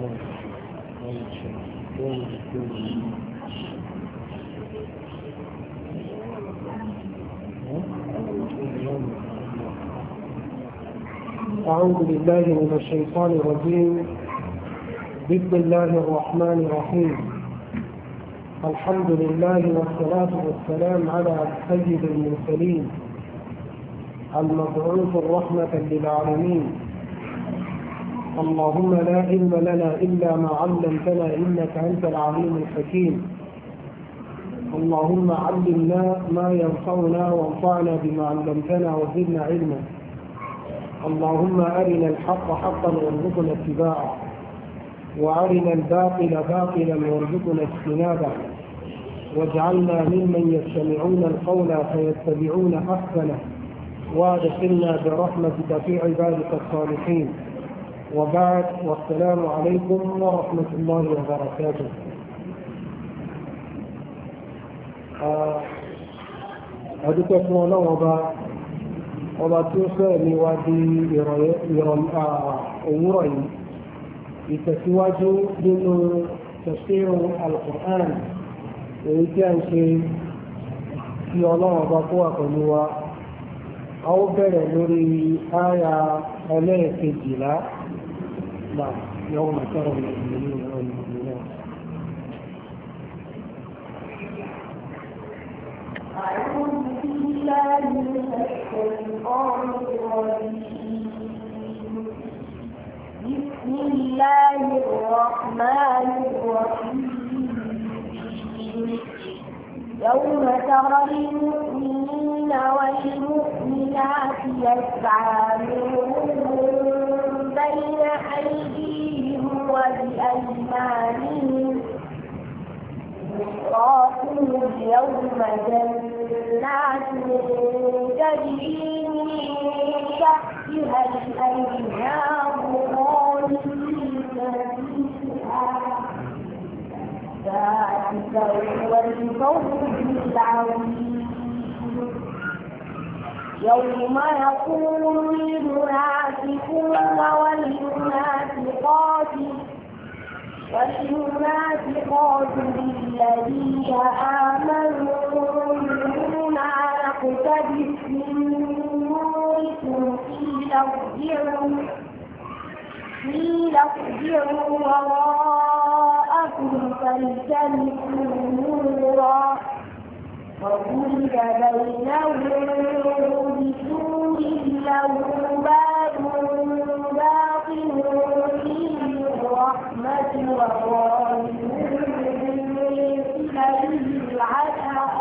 أعوذ بالله من الشيطان الرجيم. بسم الله الرحمن الرحيم. الحمد لله والصلاة والسلام على سيد المرسلين المبعوث رحمة للعالمين. اللهم لا علم لنا إلا ما علمتنا إنك أنت العليم الحكيم. اللهم علمنا ما ينفعنا وانفعنا بما علمتنا وزدنا علما. اللهم أرنا الحق حقا وارزقنا اتباعه وأرنا الباطل باطلا وارزقنا اجتنابه واجعلنا ممن يستمعون القول فيتبعون أحسنه وادخلنا برحمتك في عبادك الصالحين. وبعد، والسلام عليكم ورحمة الله وبركاته. أدوكم الله ọba tí ó fẹ́ ní wá di òwúrọ̀ yìí ìtẹ̀síwájú nínú tafsir al-Qur'an èyí tí a ń ṣe tí ọlọ́run ọba kó wà pẹ̀lú wa. a ó bẹ̀rẹ̀ lórí àyà ẹlẹ́ẹ̀kejìlá náà yọ̀wò mọ̀tẹ́rọ̀ ìlú náà. بسم الله الرحمن الرحيم. يوم ترى المؤمنين والمؤمنات يسعى نورهم بين أيديهم وبأيمانهم بشراكم اليوم جنات تجري من تحتها الأنهار خالدين فيها ذلك هو الفوز العظيم. يوم يقول المنافقون والمنافقات للذين آمنوا انظرونا نقتبس من نوركم قيل ارجعوا وراءكم فالتمسوا نورا وضرب بينهم بسور له باب باطنه فيه الرحمة وظاهره من العذاب.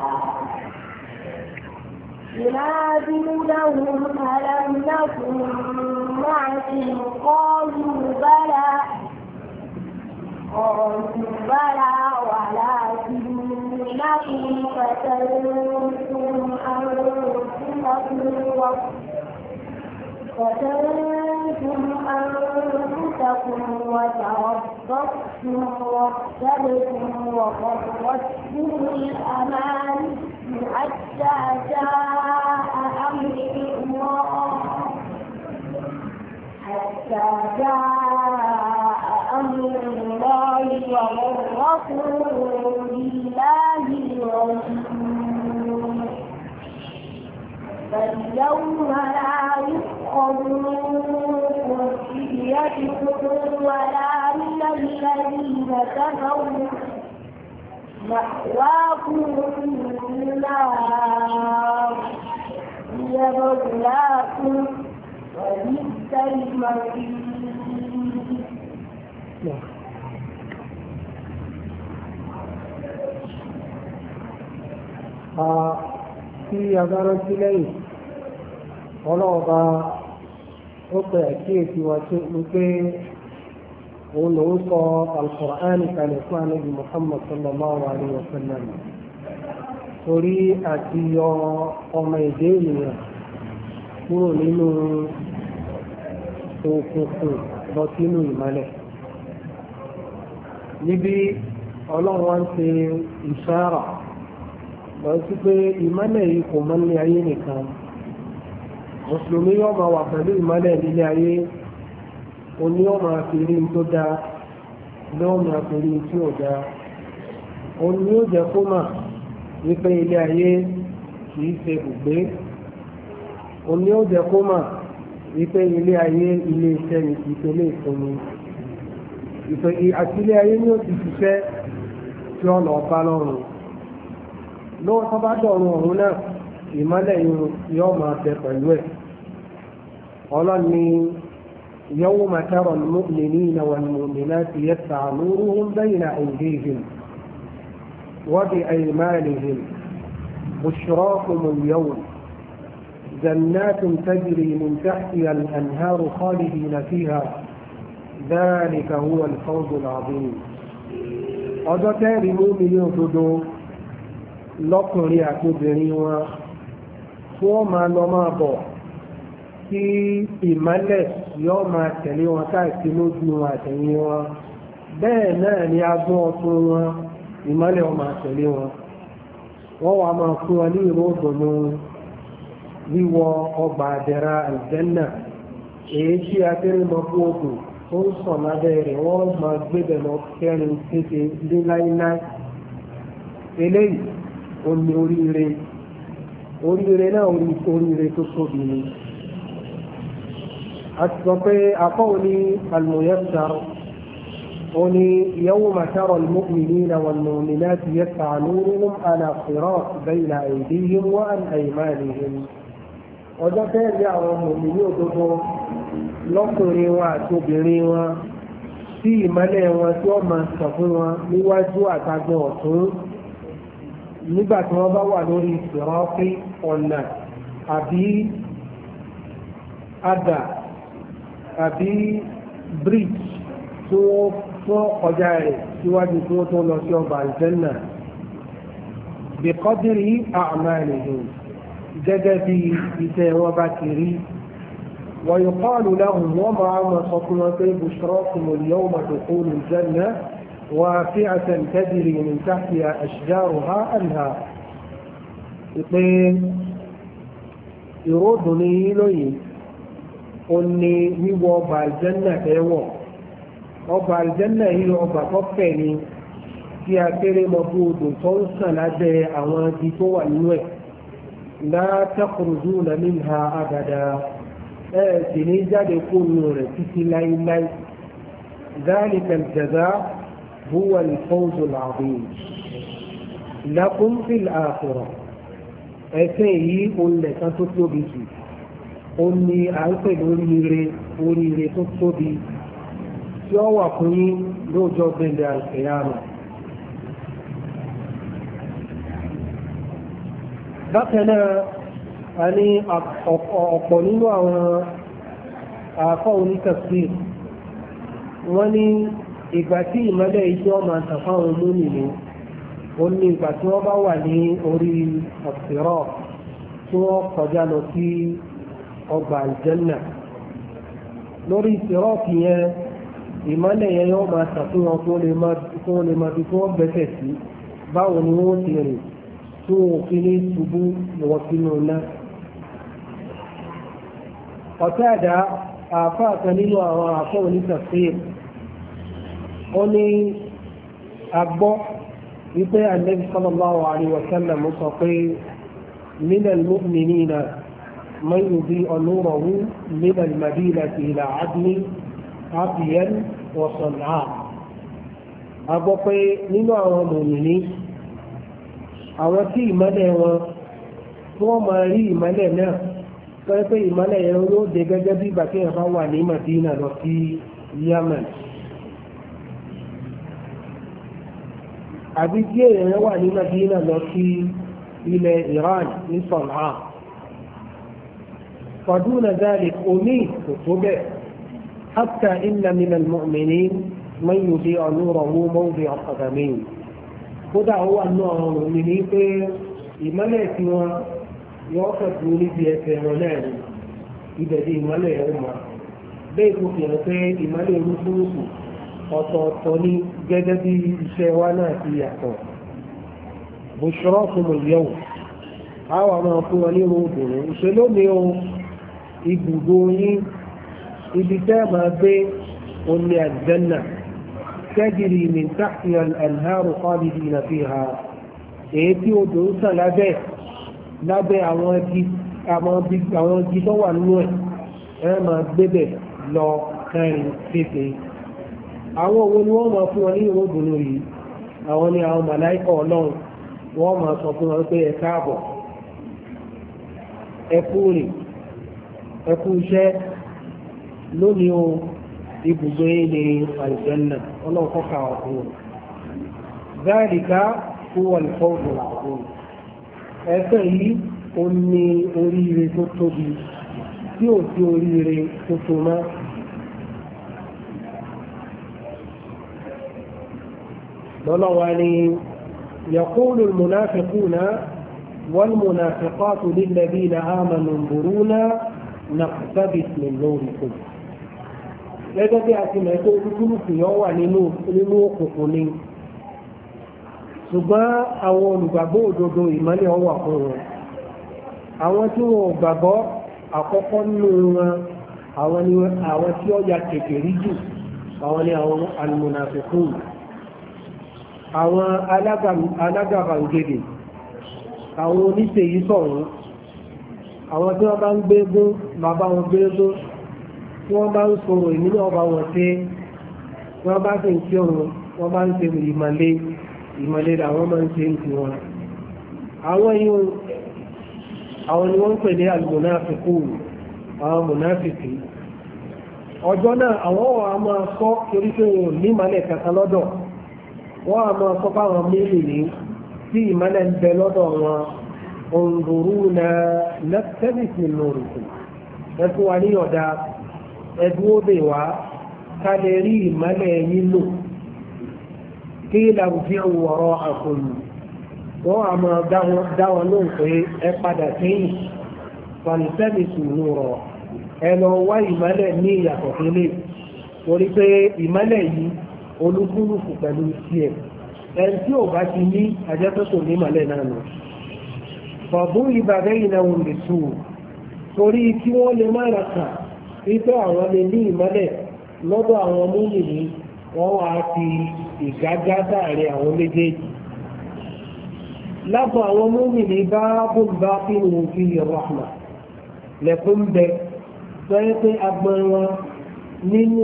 ينادونهم ألم نكن معكم قالوا بلى ولكنكم فتنتم أنفسكم وتربصتم وارتبتم وغرتكم الأماني حتى جاء أمر الله وغركم بالله الغرور. فاليوم لا يؤخذ منكم فدية ولا من الذين كفروا مأواكم النار هي مولاكم وبئس المصير. tí agbára sí lẹ́yìn ọlọ́ọ̀bá ó pè àkíyèsí wa tó ní pé òun lòún sọ al-Qur'an kalẹ̀ fún Ànábì Muhammad sallallahu alaihi wa sallam torí àti yọ ọmọ èdè ènìyàn kúrò nínú òkùnkùn lọ sínú ìmọ́lẹ̀. níbi ọlọ́run wá ń ṣe ìṣára lọ sí pé ìmọ́lẹ̀ yìí kò mọ́ ní ayé nìkan. mùsùlùmí yóò máa wà pẹ̀lú ìmọ́lẹ̀ nílé ayé, oní yóò máa fi rí tó dáa lọ́nà torí tí ò dáa òun ni ó jẹ́ kó mà wípé ilé ayé kìí ṣe ibùgbé òun ni ó jẹ́ kó mà wípé ilé ayé ilé iṣẹ́ ni kìí ṣe ilé ìsinmi àti ilé ayé ni ó ti ṣiṣẹ́ tí ó lọ bá lọ́rùn lọ́wọ́ tó bá dọ̀rùn ọ̀run náà ìmọ́lẹ̀ yóò máa bẹ pẹ̀lú ẹ̀ ọlọ́ni يوم ترى المؤمنين والمؤمنات يسعى نورهم بين أيديهم وبأيمانهم بشراكم اليوم جنات تجري من تحتها الأنهار خالدين فيها ذلك هو الفوز العظيم ọjọ́ tẹ́rì mùmínì òdodo lọ́kùnrin àti obìnrin wọn tí wọ́n máa lọ máa bọ̀ tí ìmọ́lẹ̀ yóò máa tẹ̀lé wọn káàkiri lójú wọn àtẹ̀yìn wọn bẹ́ẹ̀ náà ni agbọ́n ọtún wọn ìmọ́lẹ̀ wọn máa tẹ̀lé wọn wọ́n wá máa fún wọn ní ìró òdòdó wíwọ ọgbà àdẹ̀ra àlùjánnà èyí tí akéré mọ fún ogun tó ń sàn lábẹ́ rẹ̀ wọ́n máa gbébẹ̀ lọ kẹrin kéde ní láíláí eléyìí ó ní oríire náà oríire tó tóbi ni a ti sọ pé akọ́wọ́ni al-muyassar oni يوم ترى المؤمنين والمؤمنات يسعى نورهم على صراط بين أيديهم وعن أيمانهم ọjọ́ tẹ́lẹ̀ àwọn mòmìnì òdodo lọ́kùnrin wọn àti obìnrin wọn tí ìmọ́lẹ̀ wọn tí wọ́n máa sọ fún wọn níwájú àtàgbẹ̀ ọ̀tún nígbà tí wọ́n bá wà lórí ìsìnrọ́pì ọ̀nà àbí àdà àbí bridge tí wọ́n fọ́ ọjà rẹ̀ síwájú tí wọ́n tó lọ sí ọgbà àlùjánnà bí qadri a'malihim gẹ́gẹ́ bí iṣẹ́ wọn bá ti rí ويقال لهم وما صفنا في بشراكم اليوم دخول الجنة واسعة تجري من تحتها أشجارها أنهار يردني إليه قلني هو ọgbà الجنة ẹwọ̀ ọgbà الجنة yìí ọgbà tọ́fẹ̀ ni tí a kéré mọ́ fún odò tó ń sàn lábẹ́ àwọn ibi tó wà nínú ẹ̀ لا تخرجون منها أبدا سني جاد يكون نور تسي لاي ذلك الجزاء هو الفوز العظيم لكم في الآخرة أسيه قل لك تطلبي قل لي أعطي أولي تطلبي سوى قني لو جوب القيامة bákan náà a ní ọ̀pọ̀ nínú àwọn àkọ́ onítafsir wọ́n ní ìgbà tí ìmọ́lẹ̀ iṣẹ́ ọmọ àtàfáwọn múnìní ó ní ìgbà tí wọ́n bá wà ní orí ọ̀sẹ̀rọ̀ tí wọ́n kọjá lọ sí ọgbà àlùjánnà lórí ìsẹ̀rọ̀ kì yẹn ìmọ́lẹ̀ yẹn yóò máa ṣàfihàn kí wọ́n lè máa fi kí wọ́n gbẹ́sẹ̀ sí báwo ni wọ́n ti rìn tí wọ́n fi ní ṣubú wọ́n sínú náà. Qatada àáfàá kan nínú àwọn àáfàá onítafsir ó ní agbọ́ wípé Ànábì sallallahu alaihi wa sallam sọ pé minal mu'minina man yudi'u nurahu minal madinati ila Adni Abyan wa San'a. Agbọ́ pé nínú àwọn mùmìnì àwọn tí ìmọ́lẹ̀ wọn tí wọ́n máa rí ìmọ́lẹ̀ náà sọ pé ìmọ́lẹ̀ yẹn yóò dé gẹ́gẹ́ bí ìgbà tí wọ́n bá wà ní Madina lọ sí Yemen àbí tí èèyàn wà ní Madina lọ sí ilẹ̀ Iran ní Sọ̀nà فدون ذلك أميت كتبه حتى إن من المؤمنين من يضيء نوره موضع قدمين kódà ó wà náà ọ̀rùn mi ní pé ìmọ́lẹ̀ tí wọ́n yọ́ fẹ̀kú níbi ẹsẹ̀ wọn náà ni ibẹ̀ di ìmọ́lẹ̀ ẹ̀rọ mọ́ bẹ́ẹ̀ tó fi hàn pé ìmọ́lẹ̀ orúkúrúkú ọ̀tọ̀ọ̀tọ̀ ní gẹ́gẹ́ bí iṣẹ́ wa náà ti yàtọ̀ bushrakum al-yawm àwọn máa fún wọn ní ròdùnú ìṣèlú mi o ibùdó yín ibi tẹ́ máa gbé omi àjẹ́nà تجري من تحتها الأنهار خالدين فيها èyí tí odò ń sàn lábẹ́ àwọn igi tó wà nínú ẹ̀ máa gbébẹ̀ lọ kẹrin pépè àwọn owó ni wọ́n máa fún wọn ní ìròdùnú yìí àwọn ni àwọn màláìkà ọlọ́run wọ́n máa sọ fún wọn pé ẹ káàbọ̀ ẹ kú rìn ẹ kú iṣẹ́ lónìí o ibùgbé ní àlùjánnà ọlọ́run kọ́ka ọ̀hún dáàdìká fún wọn fọ́ọ̀mù àwọn ẹ̀fẹ́ yìí ó ní oríire tó tóbi tí ò sí oríire tó tó mọ́. lọ́lọ́wà ni يقول المنافقون والمنافقات للذين آمنوا انظرونا نقتبس من نوركم gẹ́gẹ́ bí a ti mọ̀ pé olúkúlùkù yọ wà nínú òkùnkùn ni ṣùgbọ́n àwọn olùgbàgbọ́ òdodo ìmọ́lẹ̀ ọwà fún wọn àwọn tí wọn ò gbàgbọ́ àkọ́kọ́ nínú wọn àwọn tí ó ya kékeré jù àwọn ni àwọn almunafiqun àwọn alágàbàǹgẹ̀dẹ̀ àwọn oníṣèyí sọ̀rọ̀ àwọn tí wọ́n bá ń gbégún bàbá wọn gbégún tí wọ́n bá ń sọ̀rọ̀ èmi náà bá wọn ṣe wọ́n bá sì ń kí ọ̀run wọ́n bá ń ṣe ìmọ̀lẹ́ làwọn máa ń ṣe ń ti wọn. àwọn yìí àwọn ni wọ́n ń pè ní al-munafiqun àwọn mùnáfìkì ọjọ́ náà àwọn wà á máa sọ torí pé wọn ò ní ìmọ̀lẹ̀ kankan lọ́dọ̀ wọ́n á máa sọ fáwọn mílíọ̀nù tí ìmọ̀lẹ̀ ń bẹ lọ́dọ̀ wọn unzuruna naqtabis min nurikum ẹ fún wa ní ọ̀dà ẹdúró dè wá ká lè rí ìmọ̀lẹ̀ yín lò kí làwùjọ wọ̀rọ̀ àkọlù wọ́n á máa dá wọn lóhùn pé ẹ padà sẹ́yìn fàlùsẹ́lì sùúrù rọ̀ ẹ lọ wá ìmọ̀lẹ̀ ní ìyàtọ̀ sílẹ̀ torí pé ìmọ̀lẹ̀ yìí olúkúlùkù pẹ̀lú tiẹ̀ ẹni tí ò bá ti ní àjẹsọ́tò ní ìmọ̀lẹ̀ náà nù. fọ̀bùn ìbàdàn yìí náà wọ́n lè tù ú torí kí wọ́n lè má ra kà wípé àwọn lè ní ìmọ̀lẹ̀ lọ́dọ̀ àwọn múlùmí wọ́n wá fi ìgágá sáàrin àwọn méjèèjì. lábọ̀ àwọn múlùmí bá bùnbá kí wọ́n fi rahma lẹ́kùn bẹ sọ́yẹ́ pé agbọ́n wọn nínú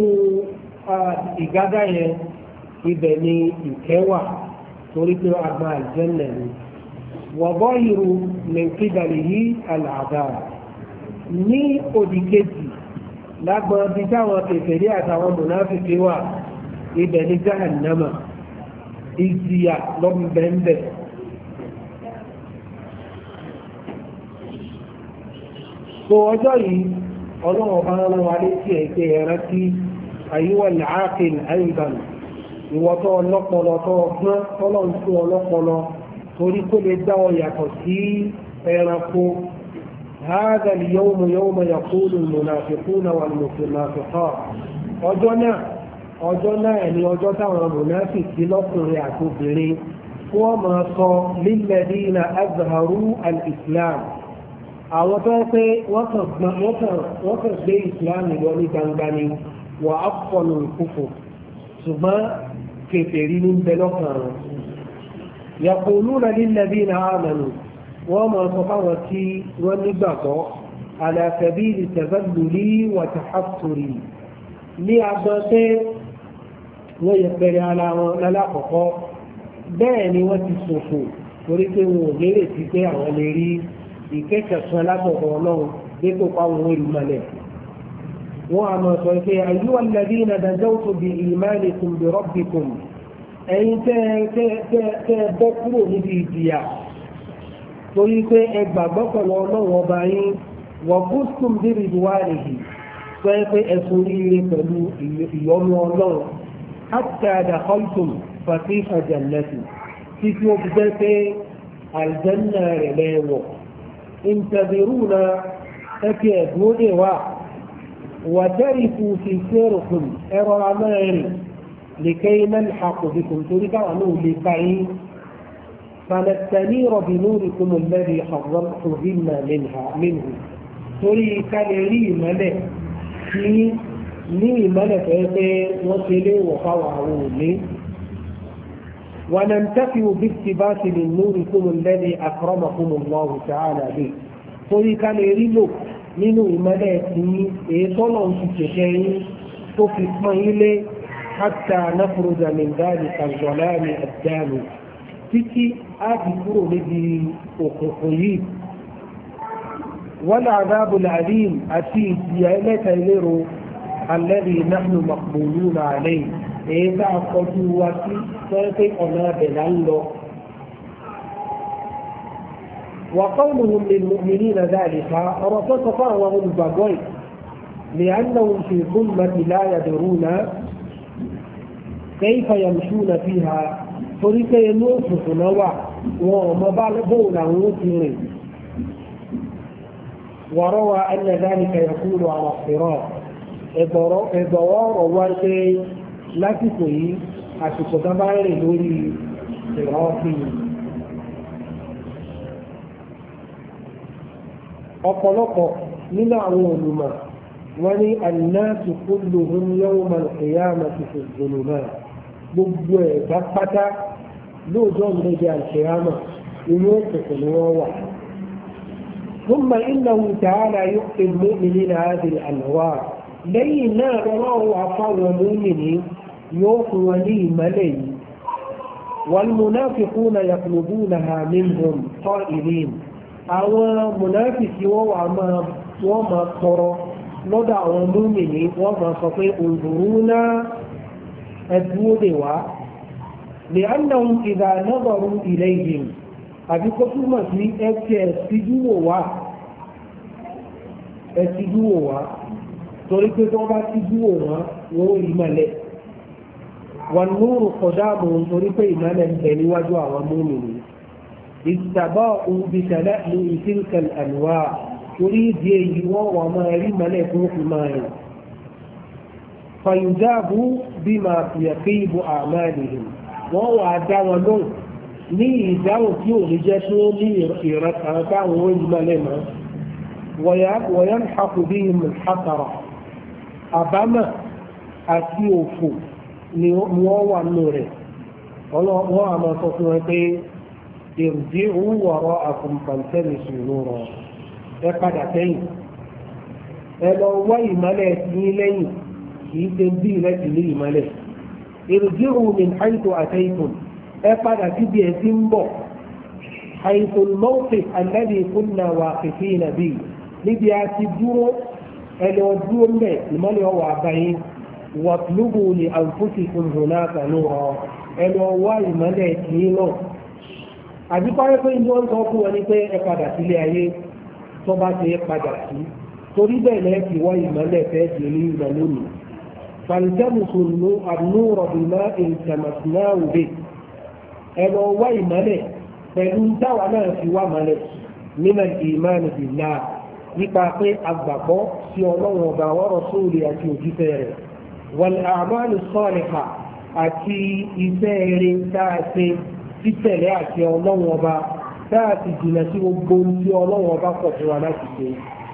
ìgágá yẹn ibẹ̀ ni ìkẹwà torí pé agbọ́n àlùjànnà ni wọ̀bọ́ ìrù lẹ́kìdàlì yìí àlàáda ní òdì kejì lágbọ́n bí táwọn kèfèrí àtàwọn mùnáfìkì wà ibẹ̀ ni jahannama ìjìyà lọ́mbẹ̀ẹ́mbẹ̀. so ọjọ́ yìí ọlọ́wọ́ bá rán wa létí ẹ̀kẹ́ ẹ̀rẹ́ tí àyíwọ̀ làákìn àìbàn ìwọ́tọ́ ọlọ́pọlọ tó ọgbọ́n tọ́lọ́ ń fún ọlọ́pọlọ torí kó lè dá ọ yàtọ̀ sí ẹranko. هذا اليوم يوم يقول المنافقون والمنافقات ọjọ́ náà ni ọjọ́ táwọn mùnáfìkì lọ́kùnrin àti obìnrin wọ́n máa sọ lilladhina azharu al-islam àwọn tó ń pé wọ́n kàn gbé ìsìláàmù lọ ní gbangba ni wà á fọnù ìkúfò ṣùgbọ́n kèfèrí ní bẹ lọ́kàn wọn. yaquluna lilladhina amanu wọ́n máa sọ fáwọn tí wọ́n nígbàgbọ́ ala sabili tazalluli wa tahassuri ní agbọ́n pé wọ́n yẹ pẹ̀lẹ́ ara wọn lálákọ̀ọ́kọ́ bẹ́ẹ̀ ni wọ́n ti ṣòfò torí pé wọn ò lérè sí pé àwọn lè rí ìkẹ́kẹ̀ẹ́ kan látọ̀dọ̀ ọlọ́run dípò páwọn olùmọ̀lẹ̀. wọ́n á máa sọ pé ayyuha alladhina najawtu bi imanikum bi rabbikum ẹ̀yin tẹ́ bọ́ kúrò níbi ìjìyà torí pé ẹ gbàgbọ́ pẹ̀lú ọlọ́run ọba yín wa kuntum bi ridwanihi sọ pé ẹ̀sùn ríire pẹ̀lú ìyọ́nú ọlọ́run hatta dakhaltum fatiha jannati títí ó fi jẹ́ pé àlùjánnà rẹ̀ lẹ́wọ̀ intadhiruna ẹ̀kẹ́ ẹ̀dúnlé wa wàtẹ́rìkù fi sẹ́rùkùn ẹ̀rọ amárin likay nalhaq bikum torí káwọn náà lè bá yín فنستنير بنوركم الذي حرمنا منه torí ká lè rí ìmọ́lẹ̀ tí ní ìmọ́lẹ̀ fẹ́ pé wọ́n ṣe lé wọ̀ fáwọn àwọn òní. وننتفع باقتباس من نوركم الذي أكرمكم الله تعالى به torí ká lè rí lò nínú ìmọ́lẹ̀ tí ètò ọlọ́run ti ṣẹ̀ṣẹ̀ yín tó fi pọ́n yín lé حتى نخرج من ذلك الظلام الدامي títí á fi kúrò níbi òkùnkùn yìí. والعذاب الأليم àti ìjìyà ẹlẹ́ta ìlérò الذي نحن مقبولون عليه èyí tá a kọjú wa sí sọ́yẹ́ pé ọ̀nà abẹ̀ là ń lọ. وقولهم للمؤمنين ذلك أرسل صفاء البغي لأنهم في ظلمة لا يدرون كيف يمشون فيها فريق ينوف نوع وما بالغون وطير وروى أن ذلك يكون على الصراط إضوار ورقي lásìkò yìí àsìkò tó bá rìn lórí ìrọ́pì. ọ̀pọ̀lọpọ̀ nínú àwọn olùmọ̀ wọ́n ní an-nasu kulluhum yawma al-qiyamati fi adh-dhulumat gbogbo ẹ̀dá pátá lóòjọ́ ìgbẹ́jẹ́ al-qiyama inú òkùnkùn ni wọ́n wà. ثم إنه تعالى يؤتي المؤمنين هذه الأنوار lẹ́yìn náà lọ́wọ́ àfáwọn mùmínì yóò fún wọn ní ìmọ́lẹ̀ yìí والمنافقون يطلبونها منهم قائلين àwọn mùnáfìkì wọ́n máa tọrọ lọ́dọ̀ àwọn mùmínì wọ́n máa sọ pé انظرونا ẹdúró dè wá لأنهم إذا نظروا إليهم àbí kó túmọ̀ sí ẹtìjú wò wá torí pé tó bá ti dúró wọn wọn ò rí mọ́lẹ̀ wọn núrù kọjá bò ń torí pé ìmọ́lẹ̀ ń bẹ níwájú àwọn mùmínì ìtàbọ̀ òbítẹ̀lẹ̀ ní ìtìlkẹ̀ àlùwà torí ìdí èyí wọ́n wà máa rí mọ́lẹ̀ tó fi máa rìn fàyùjáàbù bí máa fìyàkí ìbò àmàlìhìn wọ́n wà dá wọn lóhùn ní ìdáhùn tí ò ní jẹ́ tó ní ìrọ̀kàn táwọn ó rí mọ́lẹ̀ mọ́ ويلحق بهم الحسرة àbámọ̀ àti òfò ni wọ́n wà nù rẹ̀ wọ́n a máa sọ fún wọn pé irji'u wara'akum faltamisu nura ẹ padà sẹ́yìn ẹ lọ wá ìmọ́lẹ̀ ní lẹ́yìn kì í ṣe bí ìrẹsì ní ìmọ́lẹ̀ irji'u min haythu ataytum ẹ padà síbi ẹ̀ tí ń bọ̀ haythu al-mawqif alladhi kunna waqifina bihi níbi a ti dúró ẹni ọdúró mẹ́ ìmọ́lẹ̀ ọwọ́ àbáyé wàtúlùbù ní àǹfùsì fún hùnà kanú ọ ẹni ọwọ́ ìmọ́lẹ̀ kìí náà àdúpárẹ́ pé ní wọ́n sọ fún wọn ní pé ẹ padà sílé ayé tó bá ti padà sí torí bẹ́ẹ̀ lẹ́ fi wọ́n ìmọ́lẹ̀ fẹ́ di ní ìgbà lónìí fàlìjẹ́mùsù ànúrọ̀ bìmá ìtàmàsínáwò bẹ́ ẹni ọwọ́ ìmọ́lẹ̀ pẹ̀lú táwa náà fi wá mọ́lẹ̀ nínú ìmánu bìlá nípa pé agbàgbọ́ sí ọlọ́run ọba wa rasuli àti òjíṣẹ́ rẹ̀ wal a'malu salihah àti iṣẹ́ eré dáàṣe títẹ̀lé àti ọlọ́run ọba dáàṣe jìnnà sí gbogbo tí ọlọ́run ọba pọ̀ fún wa láti ṣe.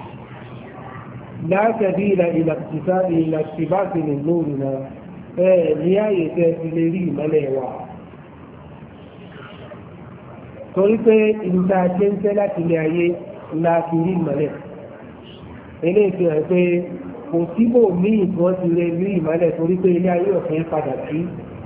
la sabila ila iktibasi min nurina ní ààyè tẹ́ ti lè rí ìmọ́lẹ̀ wa. torí pé ìgbà ṣe ń tẹ́ láti ilé ayé la fi rí ìmọ́lẹ̀ eléyìí fi hàn pé kò síbò míì tí wọ́n ti lè rí ìmọ́lẹ̀ torí pé ilé ayé ọ̀fẹ́ padà sí.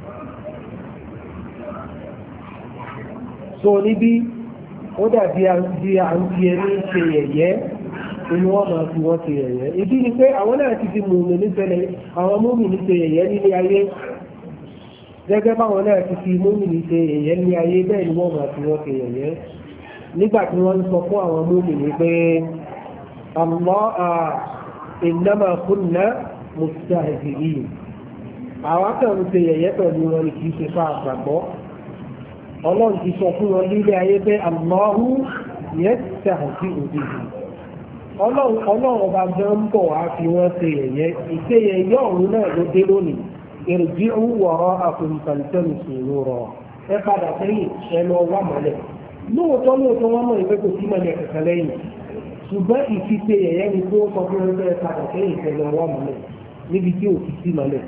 so níbí ó dàbí à ń fi ẹni ṣe yẹ̀yẹ́ inú wọn máa fi wọ́n ṣe yẹ̀yẹ́ ìdí ni pé àwọn náà ti fi mùmí níṣẹ̀lẹ̀ àwọn mùmí ní ṣe yẹ̀yẹ́ nílé ayé gẹ́gẹ́ báwọn náà ti fi mùmí ní ṣe yẹ̀yẹ́ ní ayé bẹ́ẹ̀ ni wọ́n máa fi wọ́n ṣe yẹ̀yẹ́ nígbà tí wọ́n ń sọ fún àwọn mùmí ní pé Allah innama kunna mustahzi'in àwọn kan ń ṣe yẹ̀yẹ́ pẹ̀lú wọn ni kìí ṣe fún àgbàgbọ́ ọlọ́run ti sọ fún wọn nílé ayé pé Allahu yastahzi'u bihi ọlọ́run ọba gan ń bọ̀ wá fi wọ́n ṣe yẹ̀yẹ́ ìṣe yẹ̀yẹ́ ọ̀run náà ló dé lónìí irji'u wara'akum faltamisu nura ẹ padà sẹ́yìn ẹ lọ wá mọ́lẹ̀ lóòótọ́ wọ́n mọ̀ ìwé kò sí mọ́lẹ̀ kankan lẹ́yìn ṣùgbọ́n ìfiṣe yẹ̀yẹ́ ni tó sọ fún ẹgbẹ́ padà sẹ́yìn ẹ lọ wá mọ́lẹ̀ níbi tí òkú sí mọ́lẹ̀.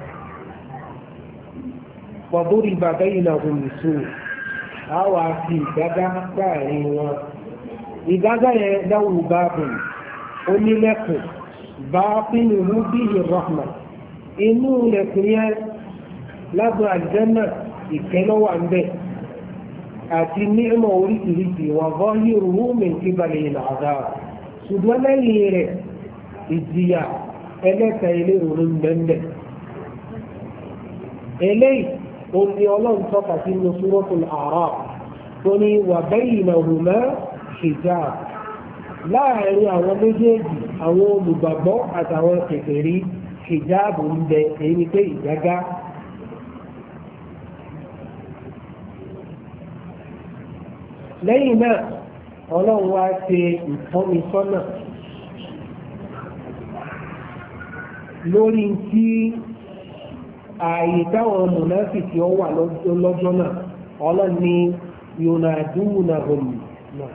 wàdúrí bàbá yìí náà hùn nìṣó a wà fi ìgágá láàrin wọn. ìgágá yẹn dáwù báàbù onílẹ̀kùn bá pinnu mú bí ìrọ̀hùnmá inú lẹ̀kùn yẹn lábẹ́ àlùjánnà ìkẹ́lọ́wà ń bẹ̀ àti ní'mọ̀ oríṣiríṣi wà zahiruhu min qibali al-'adhab ṣùgbọ́n lẹ́yìn rẹ̀ ìjìyà ẹlẹ́ta ilé òun bẹ́ẹ̀ eléyìí ó ní ọlọ́run tọ́ka sí ní suratul A'raf tó ní wa baynahuma hijab láàrin àwọn méjèèjì àwọn olùgbàgbọ́ àtàwọn kèfèrí hijab ń bẹ èyí ni pé ìjágá. lẹ́yìn náà ọlọ́run wá ṣe ìtọ́nisọ́nà lórí tí ààyè táwọn mùnáfíkì ó wà lọ́jọ́ náà ọlọ́run ní yunadunahum náà.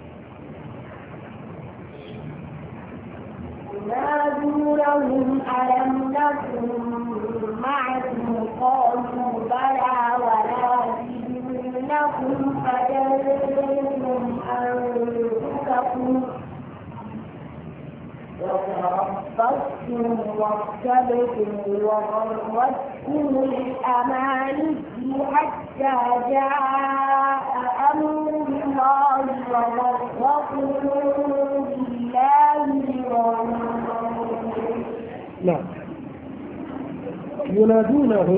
ينادونهم ألم نكن معكم قالوا بلى ولكنكم فتنتم أنفسكم وتربصتم وارتبتم وغرتكم الأماني حتى جاء أمر الله وغركم بالله نعم ينادونهم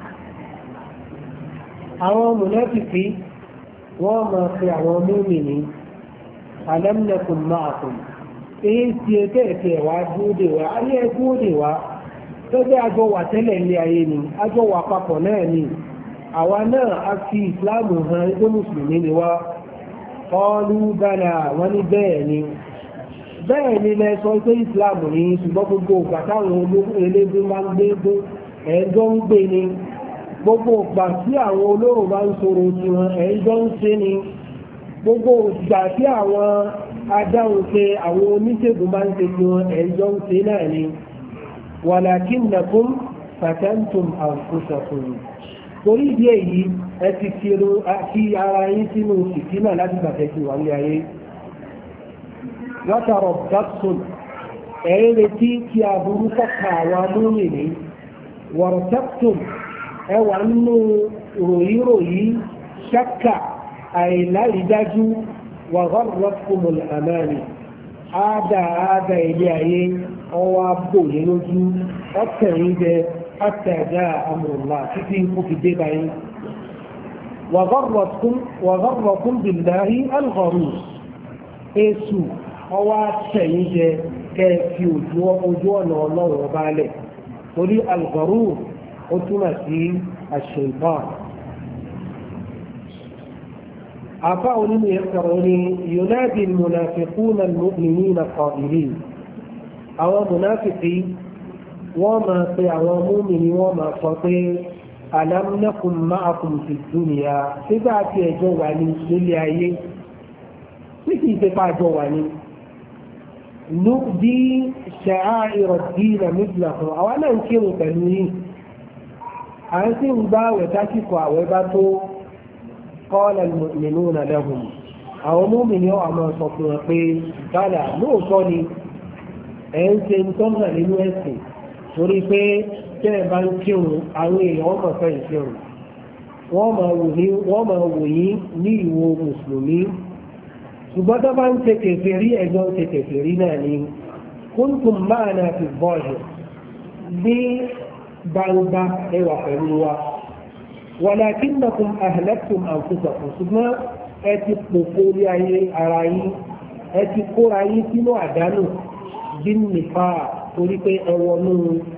àwọn mùnáfìkì wọ́n máa pe àwọn mùmínì alam nakum ma'akum èyí tí ẹ tẹ́ẹ̀tẹ́ wá dúódè wá ayé dúódè wá tó jẹ́ àjọ wà tẹ́lẹ̀ ilé ayé ni àjọ wà papọ̀ náà ni àwa náà a fi ìsìláàmù hàn ẹgbẹ́ mùsùlùmí ni wá qalu bala wọ́n ní bẹ́ẹ̀ ni lẹ sọ pé ìsìláàmù ní ṣùgbọ́n gbogbo ìgbà táwọn elégbé máa ń gbé ẹ̀ẹ́jọ́ ń gbé ni gbogbo ìgbà tí àwọn olóró bá ń sọ̀rọ̀ tí wọn ẹ̀ẹ́jọ́ ń ṣe ni gbogbo ìgbà tí àwọn adáhùn pé àwọn oníṣègùn bá ń ṣe tí wọn ẹ̀ẹ́jọ́ ń ṣe náà ni walakinnakum fatantum anfusakum torí ìdí èyí ẹ ti fi ara yín sínú fìtínà láti gbàtẹ́kì wà ní ayé وتربصتم ẹ̀rẹ́tí kí aburú kọ́kà àwọn amúnìní وارتبتم ẹwà nínú ròyíròyí ṣákà àìláìdájú وغرتكم الأماني àádá ilé ayé ọwọ́ abò yẹn lójú ọ̀tẹ̀rin jẹ حتى جاء أمر الله títí kú fi dé báyìí وغركم بالله الغرور èsù ọwọ́ àtẹ̀yìn jẹ kẹ́ẹ̀kì ojú ọ̀nà ọlọ́run ọba alẹ̀ torí al-gharur ó túmọ̀ sí ash-shaytan. àfa onímọ̀ yẹn sọ̀rọ̀ ní yunadi al-munafiquna al-mu'minina qa'ilin àwọn munafiki wọ́n máa pe àwọn múmìnì wọ́n máa sọ pé alam nakum ma'akum fi dunya sígbà tí ẹjọ́ wà ní nílé ayé tí kìí ṣe pàjọ wà ní nùdí ṣa'a'ir ad-din mithlahum àwọn náà ń kírun pẹ̀lú yìí à ń sì ń gbá àwẹ̀ tásìkò àwẹ̀ bá tó qala al-mu'minuna lahum àwọn múmìnì ọ̀ àmọ́ sọ fún wọn pé bálà lóòótọ́ ni ẹ̀ ń ṣe ń tọ́nà nínú ẹ̀sìn torí pé tẹ́ ẹ bá ń kírun àwọn èèyàn ọmọ fẹ́ ìkírun wọ́n máa wò yín ní ìwò mùsùlùmí ṣùgbọ́n tó bá ń ṣe kèfèrí ẹjọ́ ń ṣe kèfèrí náà ni kuntum ma'ana fi zahir bí gbangba ẹwà pẹ̀lú wa walakinnakum ahlaktum anfusakum ṣùgbọ́n ẹ ti pòpò orí ayé ara yín ẹ ti kóra yín sínú àdánù bí nìfà torí pé ẹwọnú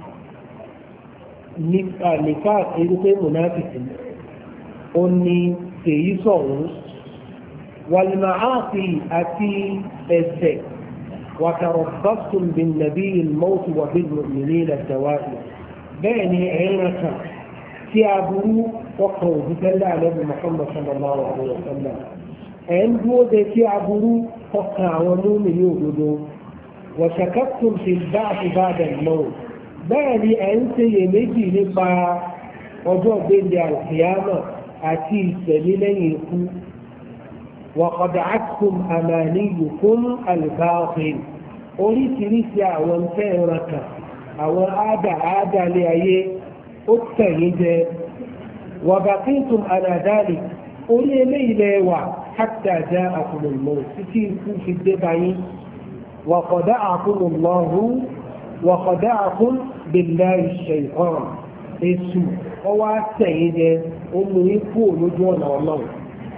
nìfà èyí pé mùnáfìkì ó ní èyí sọ̀rọ̀ والمعاصي أتي السيء وتربصتم بالنبي الموت وبالمؤمنين الدوائر بيني عينك في أبو وقوه بكلا على محمد صلى الله عليه وسلم عنده في أبو وقع ونوم يوجد وشككتم في البعث بعد الموت bẹ́ẹ̀ ni ẹ̀ ń ṣe iyèméjì nípa ọjọ́ gbẹ̀ndẹ̀ àlùkìyámà àti ìṣẹ̀mí lẹ́yìn ikú وقد عدتم أمانيكم الباطل oríṣiríṣi àwọn tẹ́ ẹ̀rọ̀kà àwọn àádà lé ayé ó tẹ̀yìn jẹ وبقيتم على ذلك orí eléyìí wà حتى جاءكم الموت títí ikú fi dé báyìí وخدعكم بالله الشيطان èṣù ọwọ́ tẹ̀yìn jẹ ó mú ikú olójú ọ̀nà ọlọ́run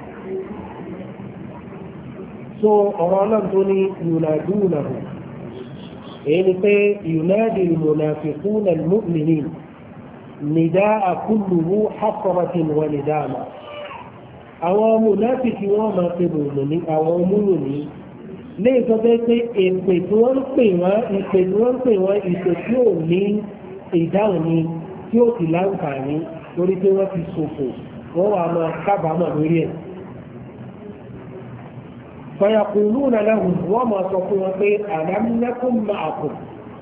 so ọ̀rọ̀ náà tó ní yunadúnahu èyí ni pé yunadi almunafiquna almu'minin nidaa kulluhu hasratin wa nidama àwọn munafiki wọ́n máa pe mùmìnì àwọn múlùmí lè sọ pé èpè tí wọ́n ń pè wọ́n ìpè tí ò ní ìdáhùn ni tí ó ti láǹfààní lórí pé wọ́n ti ṣòfò wọ́n wà máa kábàámọ̀ lórí ẹ̀ فيقولون لهم وما تقولون في ألم نكن معكم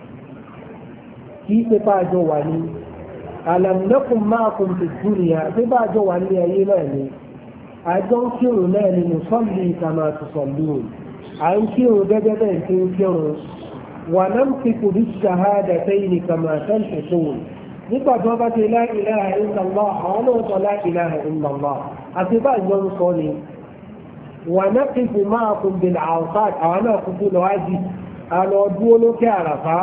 كيف باجواني ألم نكن معكم في الدنيا باجواني أيماني أجنكرنا لنصلي كما تصلون أنكروا دجدا تنكروا ونمسك بالشهادتين كما تنفقون نبقى لا إله إلا الله ونوضى لا إله إلا الله أتباع ينصني ونقف معكم بالعرفات أنا أقول واجب أنا أقول كعرفة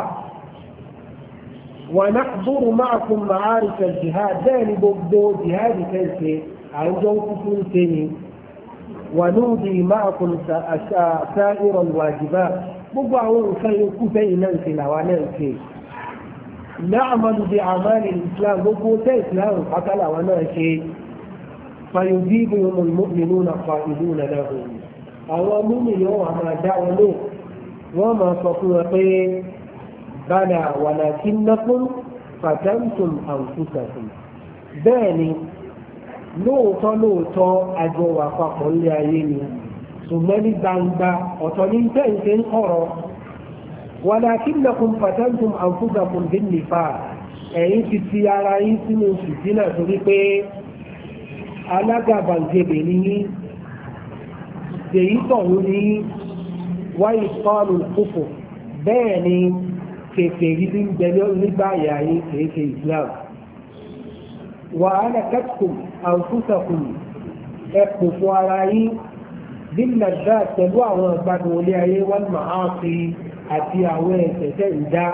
ونحضر معكم معارك الجهاد ذلك ببدو جهاد كيسي عندهم كفون سني ونودي معكم سائر الواجبات ببعون خير كفين ننسي وننسي نعمل بأعمال الإسلام ببو تإسلام قتل وننسي فيجيبهم المؤمنون قائلون لهم àwọn múmìnì wọn máa dá wọn lò wọn máa sọ fún wọn pé bala walakinnakum fatantum anfusakum bẹ́ẹ̀ ni lóòótọ́ àjọ wà papọ̀ nílé ayé ni ṣùgbọ́n ní gbangba ọ̀tọ̀ ní bẹ́ẹ̀ ń kọ̀rọ̀ walakinnakum fatantum anfusakum bin nifaq ẹ̀yin ti fi ara yín sínú ṣùgbọ́n náà torí pé alágàbàǹgebè ní èyí tọ̀hún ní wáyé pọ́ọ̀lù kúfù bẹ́ẹ̀ ni kèfèrí bí ń bẹ̀rẹ̀ nígbà yàáyé kèékè Islam wà á nà kẹ́kùn àǹfúsàkùn ẹkùn fún ara yín bí nàdá pẹ̀lú àwọn ìgbàdùn olé ayé wọn máa fi àti àwọn ẹ̀sẹ̀ ìdá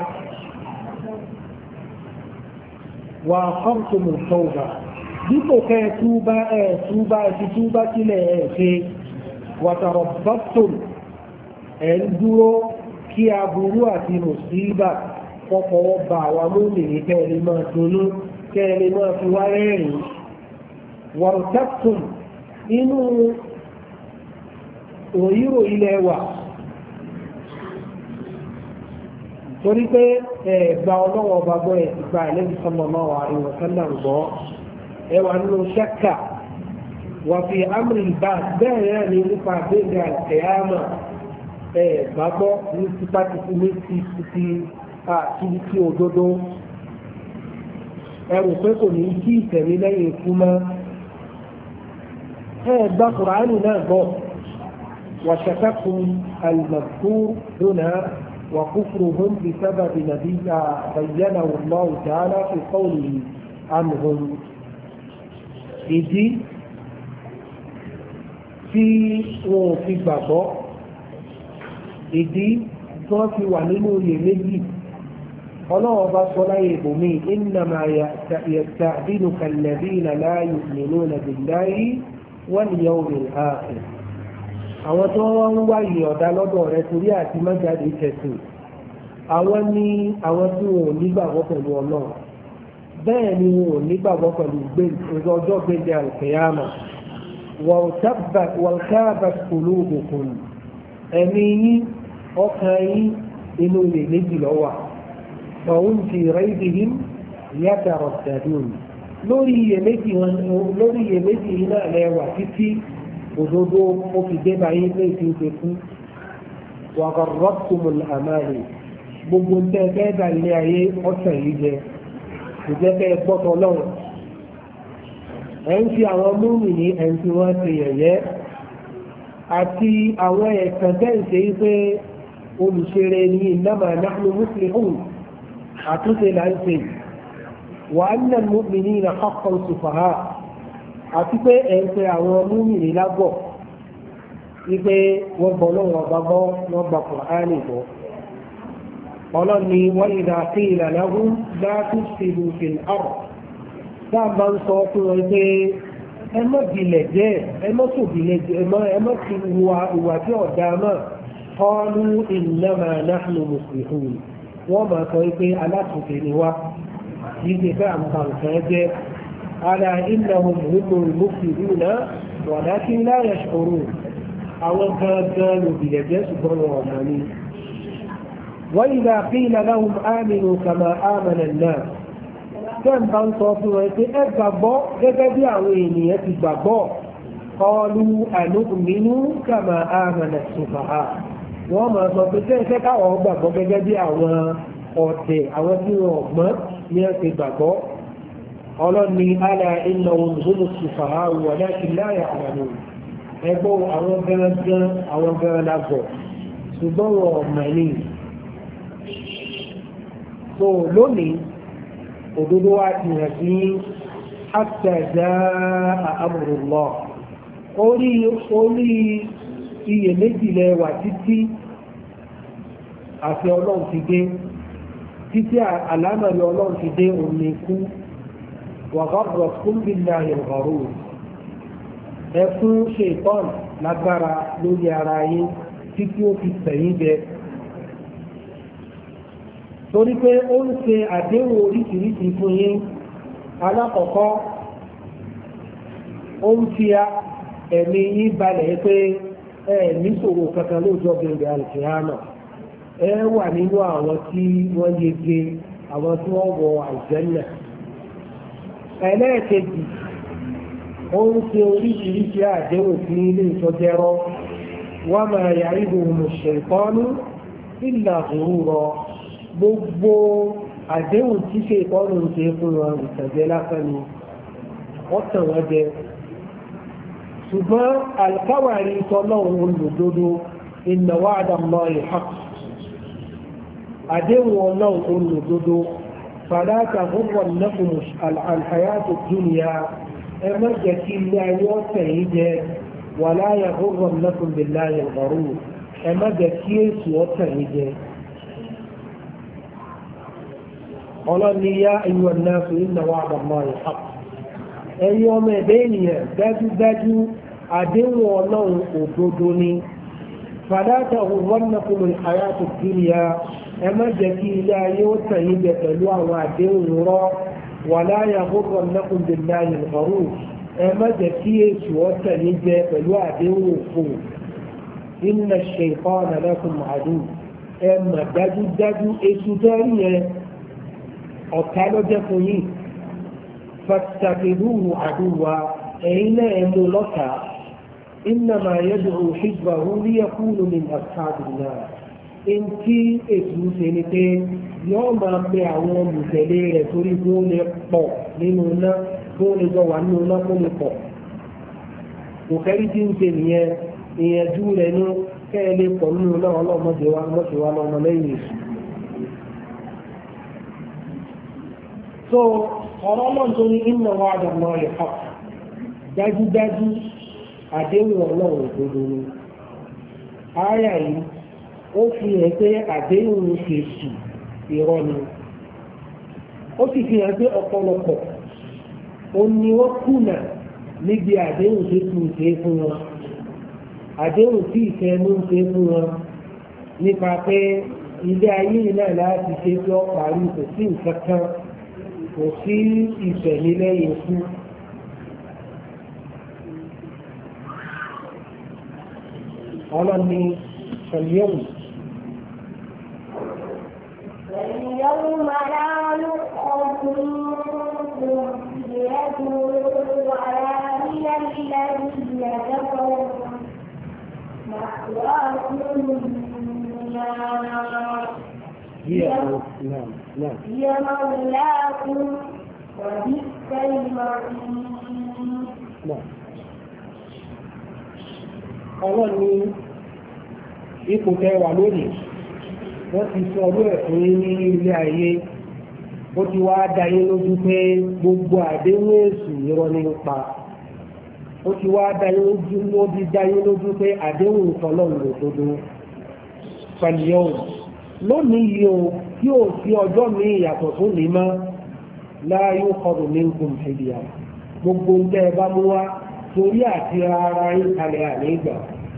wà á kọ́kùn tọ́ọ̀bà dípò kẹ́ túbá ti túbá sílẹ̀ ṣe wàtàrọ̀bọ́tùn ẹ̀ ń dúró kí aburú àti mùsíbà kọ́kọ́ bá àwọn múlìrí kẹ́ẹ̀lẹ́ máa dúnú kẹ́ẹ̀lẹ́ máa fi wá rẹ́rìn wàrùtàtùn inú òyírò ilẹ̀ wà torí pé ẹ̀gbà ọlọ́wọ́ ọba gbọ́ ẹ̀sìgbà ẹ̀lẹ́bí sallallahu alaihi wa sallam gbọ́ ẹwà nínú ṣẹ́kà wà fi amri al-ba'th bẹ́ẹ̀ náà ní nípa àgbéga al-qiyama gbàgbọ́ ní tipátipú ní ti òdodo ẹrù pé kò ní kí ìtẹ̀mí lẹ́yìn ikú mọ́ gba Kùránì náà gbọ́ wà ṣakakum al-mazkur huna wà kufruhum bi sababi nabiyya bayyanahu Allah ta'ala fi qawlihi anhum ìdí tí wọn ò fi gbàgbọ́ ìdí tí wọ́n fi wà nínú oyè méjì ọlọ́wọ́ bá sọ láyé ìbòmí innama yasta'dinuka alladhina la yu'minuna billahi wal yawmil akhir àwọn tí wọ́n ń wáyé ọ̀dá lọ́dọ̀ rẹ torí àti májáde tẹ̀sìn àwọn ní àwọn tí wọn ò nígbàgbọ́ pẹ̀lú ọlọ́run bẹ́ẹ̀ ni wọn ò nígbàgbọ́ pẹ̀lú ọjọ́ gbẹ̀dẹ̀ al-qiyama wàltábàt qulubukum ẹ̀mí yín ọkàn yín inú ilé méjì lọ́wọ́ fahum fi raybihim yataraddadun lórí iyèméjì yín náà lẹ́wà títí òdodo ó fi dé báyìí pé tí ó fi kú wa gharratkumul amani gbogbo ń tẹ́ fẹ́ dà ilé ayé ọ̀sẹ̀ yìí jẹ kò jẹ́ fẹ́ gbọ́tọ̀ lọ́wọ́ ẹ̀ ń fi àwọn múmìnì ẹ̀ ń fi wọ́n ṣe yẹ̀yẹ́ àti àwọn ẹ̀sán tẹ́ǹṣe wípé olùṣeré ní innama nahnu muslihun àtúnṣe là ń ṣe wa anna al-mu'minina haqqan sufaha àti pé ẹ̀ ń pe àwọn múmìnì lágbọ̀ wípé wọ́n gbọ́ lọ́wọ́ ọba gbọ́ wọ́n gba Kùránì gbọ́ ọlọ́ni wa idha qila lahum la tufsidu fil ard sáàbà ń sọ fún wọn pé ẹ má bilẹ̀ jẹ́ ẹ má sòbílẹ̀ jẹ́ ẹ má ti ìwà tí ọ̀dà náà qalu innama nahnu muslihun wọ́n máa sọ pé alátùnkè ni wá yìí ṣe fẹ́ àǹkàǹkàn jẹ́ ala innahum humul mufsiduna walakin la yash'urun àwọn gangan lòbìlẹ̀ jẹ́ ṣùgbọ́n wọn ọ̀mọ́ ni. wa idha qila lahum aminu kama amana an-nas tẹ́m bá ń sọ fún wọn pé ẹ gbàgbọ́ gẹ́gẹ́ bí àwọn ènìyàn ti gbàgbọ́ qalu anu'minu kama amana as-sufaha wọ́n máa sọ pé tẹ́ẹ̀fẹ́ káwọn gbàgbọ́ gẹ́gẹ́ bí àwọn ọ̀tẹ̀ àwọn tí wọn ọ̀gbọ́n ní ẹ ti gbàgbọ́ ọlọ́ni ala innahum humu as-sufaha walakin la ya'lamun ẹgbọ́ àwọn gẹ́rẹ́ lágbọ̀ ṣùgbọ́n wọn ọ̀mọ̀ ní so lónìí òdodo wa ti hàn sí hatta jaa amrullah orí iyèméjì lẹ́wà títí àti ọlọ́run ti dé títí àlámọ̀rí ọlọ́run ti dé òní kú wa gharrakum billahi al-gharur ẹkún ṣètọ́n lágbára lórí ara yín títí ó fi tẹ̀yìn jẹ torí pé ó ń ṣe àdéhùn oríṣiríṣi fún yín alákọ̀ọ́kọ́ ó ń fi ẹ̀mí yín balẹ̀ pé ẹ níṣòro kankan lóòjọ́ bẹ̀rẹ̀ àlùkìyámà ẹ wà nínú àwọn tí wọ́n yege àwọn tí wọ́n wọ àlùjánnà ẹlẹ́ẹ̀kejì ó ń ṣe oríṣiríṣi àdéhùn sí ilé ìtọ́jẹ́rọ́ wa ma ya'iduhumu ash-shaytanu illa ghurura gbogbo àdéhùn tí ṣe ìtọ́nù ń ṣe fún wọn ìtàjẹ́ lásán ni wọ́n tàn wọ́n jẹ ṣùgbọ́n alkawari tọ́lọ́run olùdodo inna wa'da Allahi haqq àdéhùn ọlọ́run olùdodo fala taghurrannakum al-hayatu ad-dunya ẹ má jẹ́ kí ilé ayé ọ̀sẹ̀ yìí jẹ wala yaghurrannakum billahi al-gharur ẹ má jẹ́ kí èsù ọ̀sẹ̀ yìí jẹ. ọlọ́ni yá ayyuhan nasu inna wa'da Allahi haqq ẹ̀yin ọmọ ẹ̀dẹ́ ènìyàn dájúdájú àdéhùn ọlọ́run òdodo ni fala taghurrannakum al-hayatu ad-dunya ẹ má jẹ́ kí ilé ayé ọ̀sẹ̀ yìí jẹ pẹ̀lú àwọn àdéhùn rọ́ wàlá yaghurrannakum billahi al-gharur ẹ má jẹ́ kí èsù ọ̀sẹ̀ yìí jẹ pẹ̀lú àdéhùn òfò inna ash-shaytana lakum adu ẹ mà dájúdájú èsù dẹ́rì yẹn ọ̀tá ló jẹ́ fún yìí fattakhidhuhu aduwwa ẹ̀yin náà ẹ̀ mú lọ́tà innama yad'u hizbahu liyakunu min ashabin nar eŋti ètò ṣe ni pé yóò máa pe àwọn olùtẹ̀lé rẹ̀ torí kó lè pọ̀ nínú iná kó lè jọ wà nínú iná kó lè pọ̀ kò kẹ́rí tí ń ṣe nìyẹn ìyẹ̀jú rẹ̀ ní kẹ́ ẹ lè pọ̀ nínú iná ọlọ́mọdé wa lọ́mọ lẹ́yìn èṣù. so ọ̀rọ̀ náà tó ní inna wa'da Allahi haqq dájúdájú àdéhùn ọlọ́run òdodo ni ááyà yìí ó fi hàn pé àdéhùn ṣèṣì irọ́ ni ó sì fi hàn pé ọ̀pọ̀lọpọ̀ ó ní wọ́n kùnà níbi àdéhùn tó tún ṣe fún wọn àdéhùn tí ìfẹ́ ló ń ṣe fún wọn nípa pé ilé ayé náà láti ṣe tí ó parí kò sí nǹkan kan kò sí ìfẹ̀mí lẹ́yìn ikú. ọlọ́ni فاليوم لا يؤخذ منكم فدية ولا من الذين كفروا مأواكم النار هي مولاكم وبئس المصير. ọlọ́run ní ipò tẹwà lónìí wọ́n ti sọ ọdún ẹ̀fún ní ilé ayé ó ti wá dá yín lójú pé gbogbo àdéhùn èṣù irọ́ ní pa ó ti wá dá yín lójú pé àdéhùn ìtọ́lọ́run lòdodo pẹ̀lú ọ̀hún lónìí yìí o tí ò sí ọjọ́ mi ìyàtọ̀ tó ní mọ́ láàyò kọrù ní nǹkan ìdíyà gbogbo ń tẹ́ ẹ bá mú wá torí àti ara yín kalẹ̀ àlégbà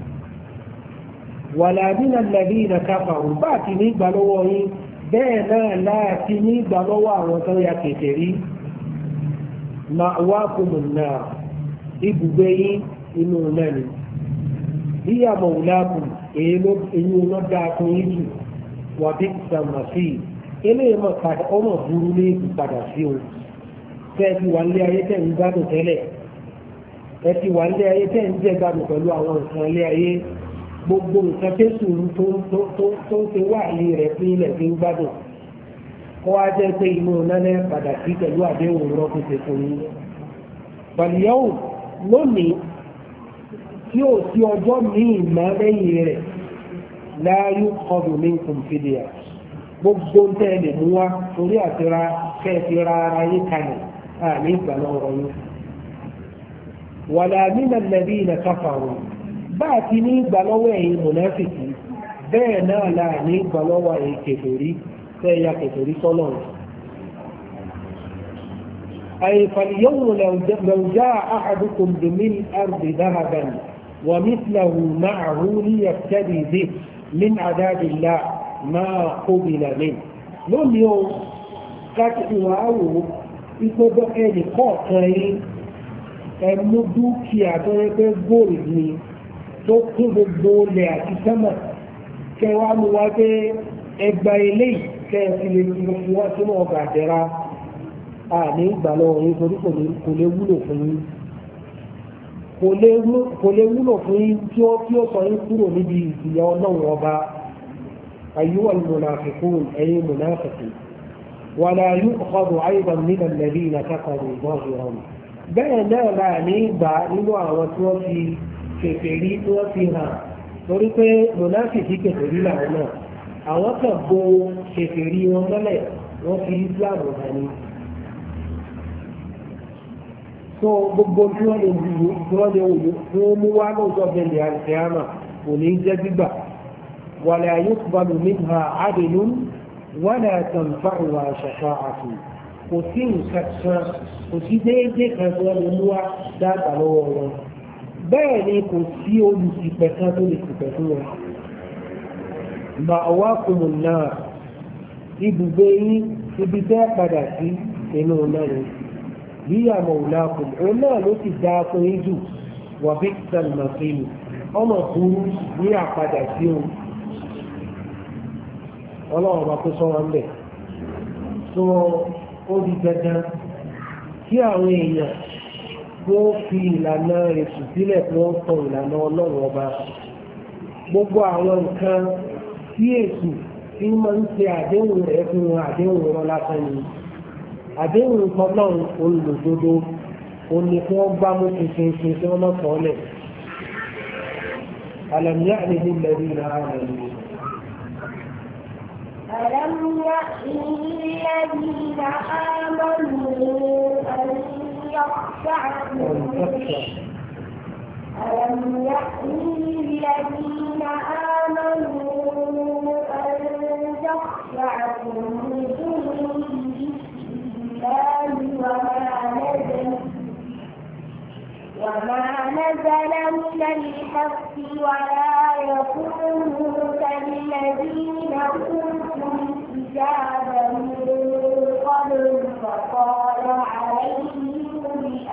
wàlàdínà lẹ́bí ìdàkàfà òun bá ti ní ìgbà lọ́wọ́ yín bẹ́ẹ̀ náà láti ní ìgbà lọ́wọ́ àwọn tó ya kèkè rí ma wá kùmù náà ibùgbé yín inú náà ni bíyà mọ̀wùlákù èyí ló dáa fún yín jù wà bí sàmàfì eléyìí ọmọ burú ní ìpadà sí o tẹ́ ti wà nílé ayé tẹ́ ń gbádùn tẹ́lẹ̀ ẹ ti wà nílé ayé tẹ́ ń jẹ́ gbádùn pẹ̀lú àwọn nǹkan ilé ayé gbogbo nǹkan tẹ́sù tó ń ṣe wà ní rẹ̀ fún ilẹ̀ tí ń gbádùn kó wá jẹ́ pé inú nánẹ́ padà sí pẹ̀lú àdéhùn rọ́pù ṣe fún yín. pàlìyàwó lónìí tí ó sí ọjọ́ míì máa lẹ́yìn rẹ̀ láàyò ọdún ní kòmfìdíà gbogbo ń tẹ́ lè mú wá torí àti ra kẹ́ẹ̀sì ra ara yín kalẹ̀ àní ìgbà náà rọ̀ yín. wàlá nínà lẹ́bí ìnà káfàrún bá a ti ní ìgbà lọ́wọ́ ẹ̀yin mùnáfìkì bẹ́ẹ̀ náà là ní ìgbà lọ́wọ́ ẹ̀yin kèfèrí tẹ́ ya kèfèrí sọ́nà rẹ̀. أي فاليوم لو جاء أحدكم بملء الأرض ذهبا ومثله معه ليفتدي به من عذاب الله ما قبل منه lónìí o káàkiri wà á wò ó ìgbọ́dọ̀ ẹnì kọ̀ọ̀kan yín ẹmú dúkìá tó yẹ pé góòlù ni tó kún gbogbo ilẹ̀ àti sẹ́mà kẹwàá mú wá pé ẹgbà eléyìí kẹ́ẹ̀sì lè fi wá sínú ọgbà àdẹ́ra àní ìgbàlọ́ yín torí kò lè wúlò fún yín kò lè wúlò fún yín tí ó sọ yín kúrò níbi ìyà ọlọ́run ọba أيها المنافقون أي منافقين ولا يؤخذ أيضا من الذين كفروا ظاهرا بين لا نيبا إنه وتوفي كفري توفيها torí pé mùnáfìkì kèfèrí làwọn náà àwọn kan bo kèfèrí wọn mọ́lẹ̀ wọ́n fi Islam hàn ní. so gbogbo tí wọ́n lè wò tí wọ́n mú wá lóòótọ́ bẹ̀rẹ̀ àìsíámà kò ní jẹ́ gbígbà. ولا يقبل منها عدل ولا تنفعها شفاعة وسين كتشا وسيدي كتشا لنوع داتا لورا بẹ́ẹ̀ni kò sí olùsìpẹ̀kan tó lè sìpẹ̀ fún wọn. مأواكم النار ibùgbé yín ibi tẹ́ padà sí inú náà هي مولاكم òun náà ló ti dáa fún yín jù وبئس المصير ọmọ burú ní àpadà sí òun. ọlọ́run bá tó sọ wọn bẹ̀ tó ó di dandan kí àwọn èèyàn tó fi ìlànà ètò sílẹ̀ tó ń tọ ìlànà ọlọ́run ọba gbogbo àwọn nǹkan tí ètò tí máa ń ṣe àdéhùn rẹ̀ fún wọn àdéhùn wọn lásán ni àdéhùn tọ́lọ́run olùdódó òní kí wọ́n gbá mú tuntun tí wọ́n mọ̀ sọ́ọ́lẹ̀ ألم يأن للذين آمنوا ألم يأن للذين آمنوا أن يخشع ألم يأن للذين آمنوا أن يخشع قلوبهم لله وما نزل من الحق ولا يكونوا كالذين أوتوا الكتاب من قبل فطال عليهم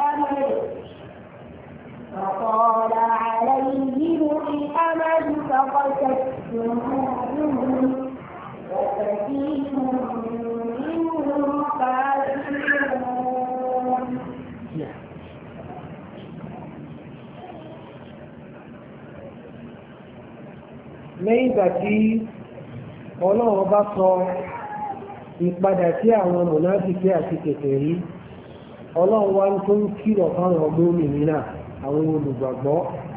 الأمد فقست قلوبهم وكثير منهم فاسقون. lẹ́yìn ìgbà tí ọlọ́run bá sọ ìpadà sí àwọn mùnáfíkí àti kèfèrí ọlọ́run wá ń tó ń kìlọ̀ fáwọn mùmínà àwọn olùgbàgbọ́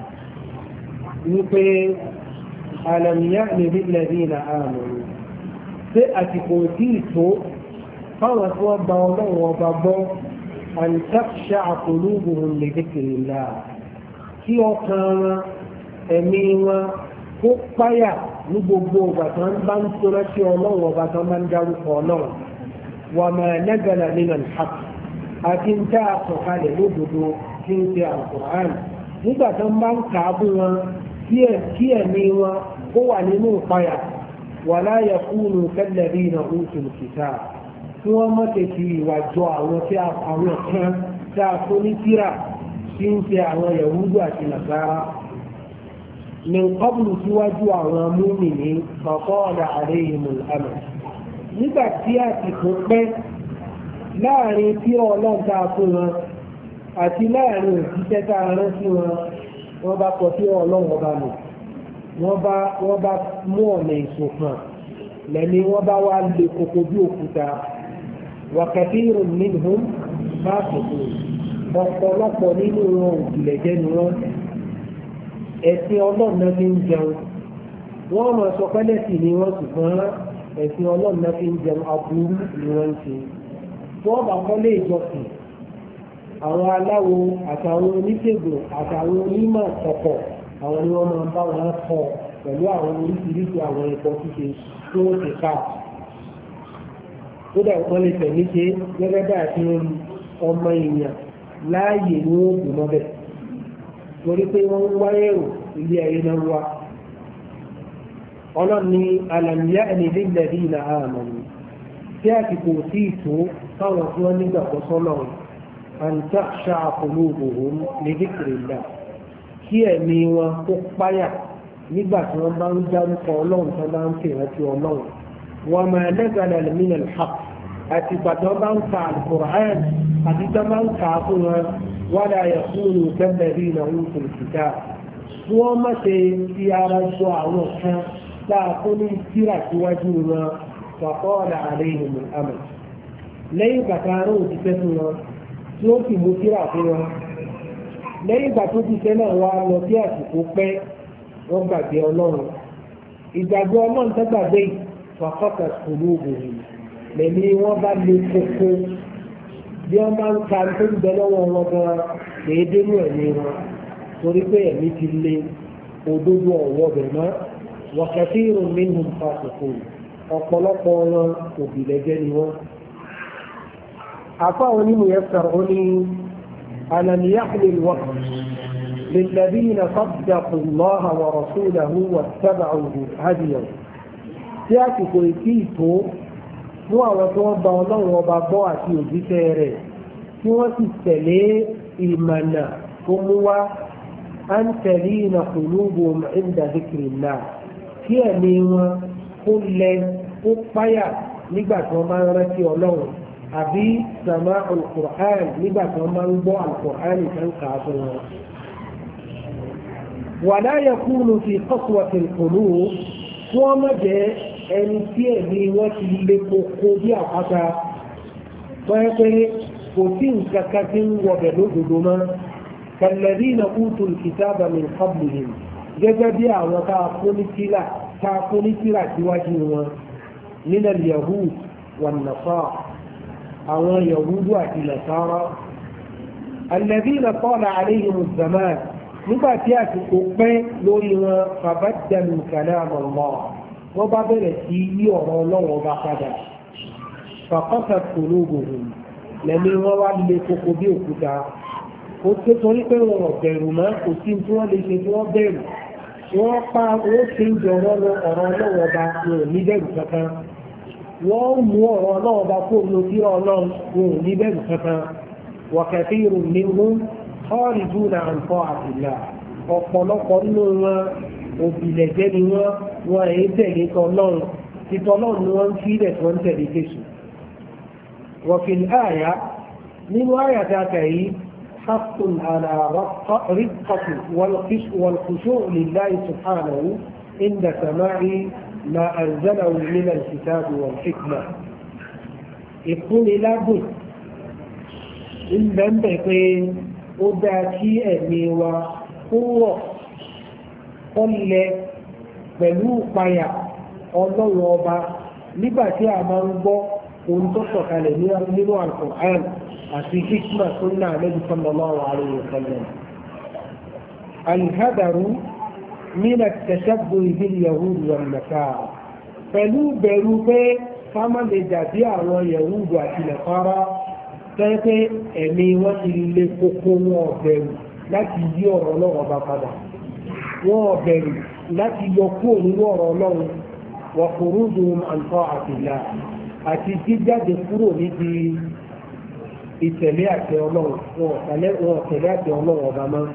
wípé alam ya'ni lilladhina amanu pé àsìkò tí ìtò fáwọn tí wọ́n gba ọlọ́run ọba gbọ́ an takhsha'a qulubuhum li dhikrillah kí ọkàn wọn ẹ̀mí wọn kó páyà ní gbogbo ọgbà tó ń bá ń tóra sí ọlọ́run ọba tó máa ń dárúkọ ọlọ́run wa ma nazala minal haqq àti ń tá àsọ̀kalẹ̀ lódodo tí ń ṣe Al-Qur'an nígbà tó ń bá ń kà á bú wọn kí ẹ̀mí wọn kó wà nínú ìpayà wala yakunu kalladhina utul kitab tí wọ́n mọ̀ tètè ìwà jọ àwọn tí àwọn kan tí a tó ní tírà tí ń ṣe àwọn Yahudu àti Nasara min qablu síwájú àwọn múmìnì faqala alayhimul amad nígbà tí àsìkò pẹ́ láàrin tí ọlọ́run tá a fún wọn àti láàrin òṣìṣẹ́ tá a rán sí wọn wọ́n bá kọ sí ọlọ́run ọba lò wọ́n bá mú ọ̀nà ìṣòkan lẹ́ni wọ́n bá wá lè koko bí òkúta wa kathirun minhum fasiqun ọ̀pọ̀lọpọ̀ nínú wọn òkìlẹ̀ jẹ́ ni wọ́n ẹ̀sìn ọlọ́run náà fi ń jẹun wọ́n mọ̀ sọ pẹ́lẹ́sì ni wọ́n ṣùgbọ́n ẹ̀sìn ọlọ́run náà fi ń jẹun aburú ni wọ́n ń ṣe wọ́n bá kọ́lé ìjọsìn àwọn aláwo àtàwọn oníṣègùn àtàwọn onímọ̀ ọ̀pọ̀ àwọn ni wọ́n máa ń bá wọn kọ́ pẹ̀lú àwọn oríṣiríṣi àwọn ẹ̀kọ́ ṣíṣe tí wọ́n ti ká kódà wọ́n lè tẹ̀lé ṣe gẹ́gẹ́ bá àti ọmọ èèyàn láàyè ní wọ́n bù mọ́bẹ̀ torí pé wọ́n ń wáyé rò ilé ayé náà wá ọlọ́ni alam ya'ni lilladhina amanu tí àsìkò sí ìtò táwọn tí wọ́n nígbàgbọ́ sọ́nà an takhsha'a qulubuhum li dhikrillah kí ẹ̀mí wọn kó páyà nígbà tí wọ́n bá ń dárúkọ ọlọ́run tó bá ń fèrántí ọlọ́run wa ma nazala minal haqq àti ìgbà tí wọ́n bá ń ka al-Qur'an àti tí wọ́n bá ń kà á fún wọn wala yakunu kalladhina utul kitab tí wọ́n má ṣe fi ara jọ àwọn kan láàkó ní tírà síwájú wọn faqala alayhim al-amad lẹ́yìn bàtà rẹ̀ òṣìṣẹ́ fún wọn tí ó sì mú tírà fún wọn lẹ́yìn ìgbà tó ti tẹ́lẹ̀ wá lọ sí àsìkò pẹ́ wọ́n gbàgbé ọlọ́run ìgbàgbé ọlọ́run tó gbàgbé fàkọ́tà kùlú òbòrò lẹ́ni wọ́n bá lè kókó bí wọ́n bá ń ka tó ń bẹ lọ́wọ́ wọn gan déédé ní ẹ̀mí wọn torí pé ẹ̀mí ti lé òdodo ọ̀wọ́ bẹ̀ mọ́ wọ̀kẹ́tì ìrùn nínú fàṣẹkù ọ̀pọ̀lọpọ̀ wọn òbílẹ̀jẹ́ ni wọ́n. àfa onímù yẹn sọ̀rọ̀ ó ní ألم يحل الوقت للذين صدقوا الله ورسوله واتبعوا هديه tí àsìkò ìtì ìtò fún àwọn tí wọ́n gba ọlọ́run ọba gbọ́ àti òjíṣẹ́ rẹ̀ tí wọ́n sì tẹ̀lé ìmọ̀nà tó mú wá an talina qulubuhum inda dhikrillah kí ẹ̀mí wọn kó lẹ kó páyà nígbà tí wọ́n máa ń rántí ọlọ́run àbí sàmà al-Qur'an nígbà tí wọ́n máa ń gbọ́ al-Qur'an ìtàn kàáfún wọn. wala yakunu fi qaswati al-qulub tí wọ́n má jẹ́ ẹni tí ẹ̀mí wọ́n ti lé koko bí àpáta wọ́n pé kò sí nǹkan kan tí ń wọbẹ̀ lódodo mọ́ kalladhina utul kitaba min qablihim gẹ́gẹ́ bí àwọn tá a fún ní tírà síwájú wọn min al-yahud wan-nasara àwọn yahudu àti nasara alladhina tala alayhim az-zaman nígbà tí àsìkò pẹ́ lórí wọn fabaddalu kalam Allah wọ́n bá bẹ̀rẹ̀ sí yí ọ̀rọ̀ ọlọ́wọ́ bá padà faqasat qulubuhum lẹ́ni wọ́n wá lè koko bí òkúta ó tó torí pé wọn ò bẹ̀rù mọ́ kò sí tí wọ́n lè ṣe tí wọ́n bẹ̀rù wọ́n pa ó ṣe ń jẹ ọ̀rọ̀ ọlọ́wọ́ bá wọn ò ní bẹ̀rù kankan wọ́n mú ọ̀rọ̀ ọlọ́wọ́ bá kó lọ sí ọlọ́run wọn ò ní bẹ̀rù kankan wa kathirun minhum kharijuna an ta'atillah ọ̀pọ̀lọpọ̀ nínú wọn òbílẹ̀jẹ́ ni wọ́n èyí tẹ̀lé tọ́lọ́run ti tọ́lọ́run ni wọ́n ń fi ilẹ̀ tí wọ́n ń tẹ̀lé Jésù. wa fil aya nínú àyà dáka yìí haqqun ala riqqati wal khushu' lillahi subhanahu inda sama'i ما أنزله من الكتاب والحكمة يكون لابد إن لم يكن أداتي أميوة قوة قل pẹ̀lú ìpayà ọlọ́run ọba nígbà tí a máa ń gbọ́ ohun tó sọ̀kalẹ̀ nínú Al-Qur'an àti hikma sunna Nabi sallallahu alayhi wa sallam. Al-hadaru min at-tashabbuh bil-yahud wan-nasara pẹ̀lú bẹ̀rù pé ká má lè dàbí àwọn yahudu àti nàfàrà tẹ́tẹ́ ẹ̀mí wọn ti lè kókó wọn bẹ̀rù láti yí ọ̀rọ̀ náà ọba padà wọn bẹ̀rù láti yọ kúrò nínú ọ̀rọ̀ ọlọ́run wa khurujuhum an ta'atillah àti jíjáde kúrò níbi ìtẹ̀lé àti ọlọ́run wọn tẹ̀lé àti ọlọ́run ọba máa.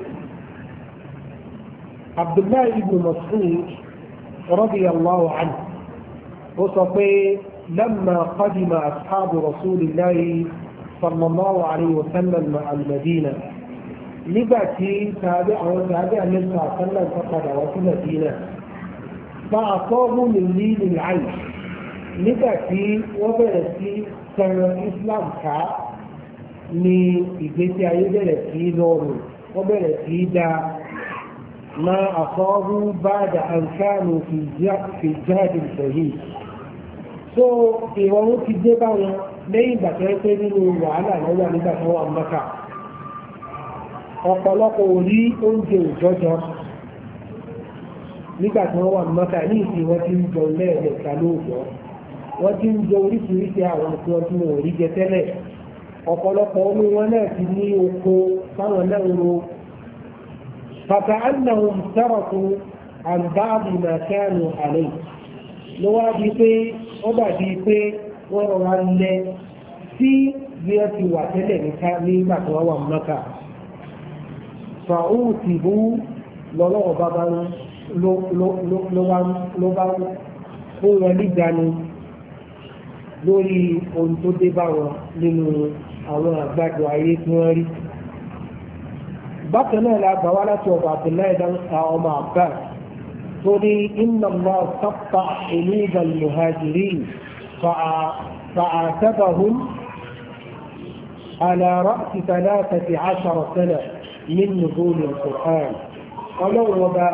Abdullahi ibn Mas'ud radiyallahu anhu ó sọ pé lamma qadima ashabu rasulillahi sallallahu alayhi wa sallam al-Madina nígbà tí àwọn tàbí àlẹ́sọ̀ àtàlà ń padà wá sí Madina bá àtọ́gùn lè ní ilẹ̀ àyè nígbà tí wọ́n bẹ̀rẹ̀ sí tẹ̀rọ Islam ká ní ìgbésí ayé bẹ̀rẹ̀ sí lọ́rùn wọ́n bẹ̀rẹ̀ sí dá ma àtọ́gùn bá dà àǹkánu fi jáde sẹ́yìn so ìrọ̀rùn ti dé bá wọn lẹ́yìn ìgbà tó ń pẹ́ nínú wàhálà lọ́wọ́ nígbà tó wà Mẹ́kà ọ̀pọ̀lọpọ̀ orí oúnjẹ òjọ́jọ́ nígbà tí wọ́n wà Mẹ́kà ní ìsìn wọ́n ti ń jọ lẹ́ẹ̀mẹ́ta lóòjọ́ wọ́n ti ń jọ oríṣiríṣi àwọn nǹkan tí wọ́n rí jẹ tẹ́lẹ̀ ọ̀pọ̀lọpọ̀ omi wọn náà ti ní oko táwọn náà ń ro fàtà annahum taraku an ba'di ma kanu alayhi ló wá di pé ó dàbí pé wọ́n rọra lẹ sí bí wọ́n ti wà tẹ́lẹ̀ nígbà tí wọ́n wà Mẹ́kà fàútìbú lọ́lọ́wọ́ bá ló bá kó wọn nígbàánu lórí ohun tó dé bá wọn nínú àwọn àgbàdo ayé tí wọ́n rí. bákan náà la gbà wá láti ọ̀dọ̀ Abdullahi dáńsà ọmọ àgbà tó ní inna Allah saqta quluba al-muhajirin fa'atabahum ala ra'si 13 sana من نزول القرآن ọlọ́run ọba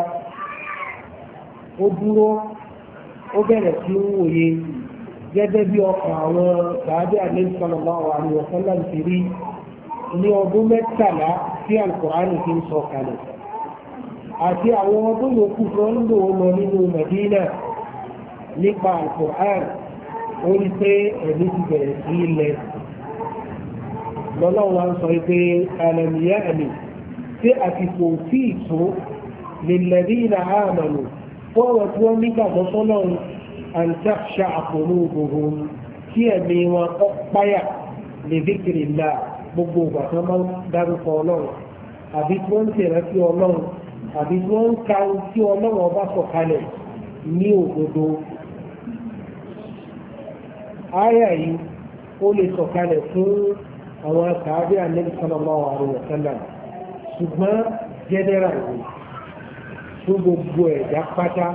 ó dúró ó bẹ̀rẹ̀ sí ń wòye gẹ́gẹ́ bí ọkàn àwọn sàádé àlejò sallallahu alaihi wa sallam ti rí ní ọdún 13 tí Al-Qur'an ti ń sọ kalẹ̀ àti àwọn ọdún yòókù tó ń lò lọ nínú Medina nípa Al-Qur'an ó rí pé ẹ̀mí ti bẹ̀rẹ̀ sí ilẹ̀ lọ́lọ́run wa ń sọ pé alam ya'ni tí àsìkò tí ìtò lilladhina amanu fọ́wọ́ tí wọ́n nígbàgbọ́ sọ́lọ́run an takhsha'a qulubuhum kí ẹ̀mí wọn kọ́ páyà li dhikrillah gbogbo ìgbà tí wọ́n máa ń dárúkọ ọlọ́run àbí tí wọ́n ń tẹ̀rẹ́ sí ọlọ́run àbí tí wọ́n ń ka tí ọlọ́run ọba sọ̀kalẹ̀ ní òdodo. Áyà yìí ó lè sọ̀kalẹ̀ fún àwọn sàábé Ànábì sallallahu alaihi wa sallam ṣùgbọ́n jẹ́nẹ́rà ìwé fún gbogbo ẹ̀dá pátá.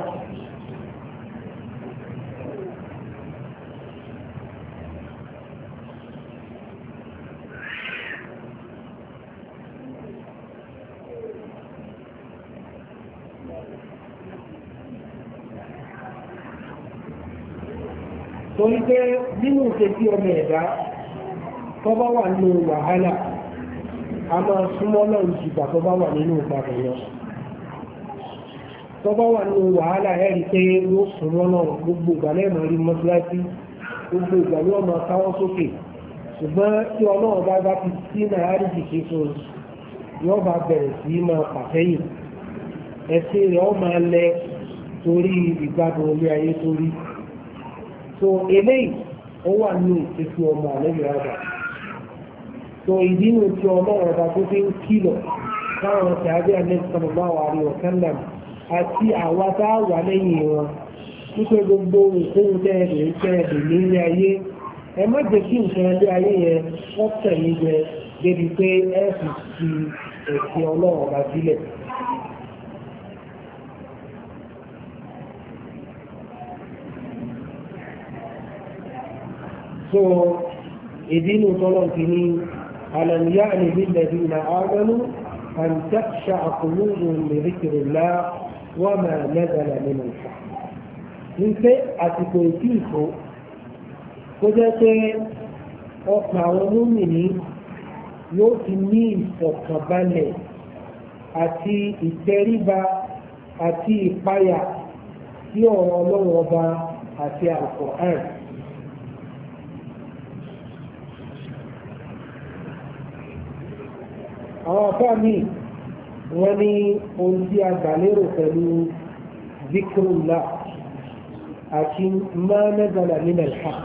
torí pé nínú ìṣesí ọmọ ẹ̀dá tó bá wà nínú wàhálà a máa súnmọ́ náà jùgbà tó bá wà nínú ìgbàgbọ́ lọ. tó bá wà nínú wàhálà ẹ̀ rí pé yóò súnmọ́ náà gbogbo ìgbà lẹ́ẹ̀mọ́ rí mọ́síláṣí gbogbo ìgbà ló máa káwọ́ sókè ṣùgbọ́n tí ọlọ́run bá ti sí náírà jìkì fún un yóò bá bẹ̀rẹ̀ sí máa pàtẹ́yìn ẹ̀sìn rẹ̀ ó máa lẹ torí ìgbádùn ilé ayé torí. so eléyìí ó wà ní ìṣesí ọmọ àlejò àgbà. so ìdínú tí ọlọ́run ọba tó fi ń kìlọ̀ káwọn tàbí sallallahu alaihi wa sallam àti àwa tá a wà lẹ́yìn wọn wípé gbogbo nǹkan tẹ́ẹ̀dẹ̀ nílé ayé ẹ má jẹ́ kí nǹkan ilé ayé yẹn wọ́n tẹ̀lé jẹ débi pé ẹ fi ti ẹ̀sìn ọlọ́run ọba sílẹ̀. so ìdínú tọ́lọ̀ ti ní alam ya'ni lilladhina amanu an takhsha'a qulubuhum li dhikrillah wa ma nazala min al-haqq. ní pé àsìkò ìtì ìfò tó jẹ́ pé ọkàn àwọn mùmínì yóò ti ní ìfọ̀kànbalẹ̀ àti ìtẹríba àti ìpayà sí ọ̀rọ̀ Ọlọ́run ọba àti Al-Qur'an. àwọn afá mi wọ́n ní ohun tí a gbà lérò pẹ̀lú zikrullah àti ma nazala min al-haqq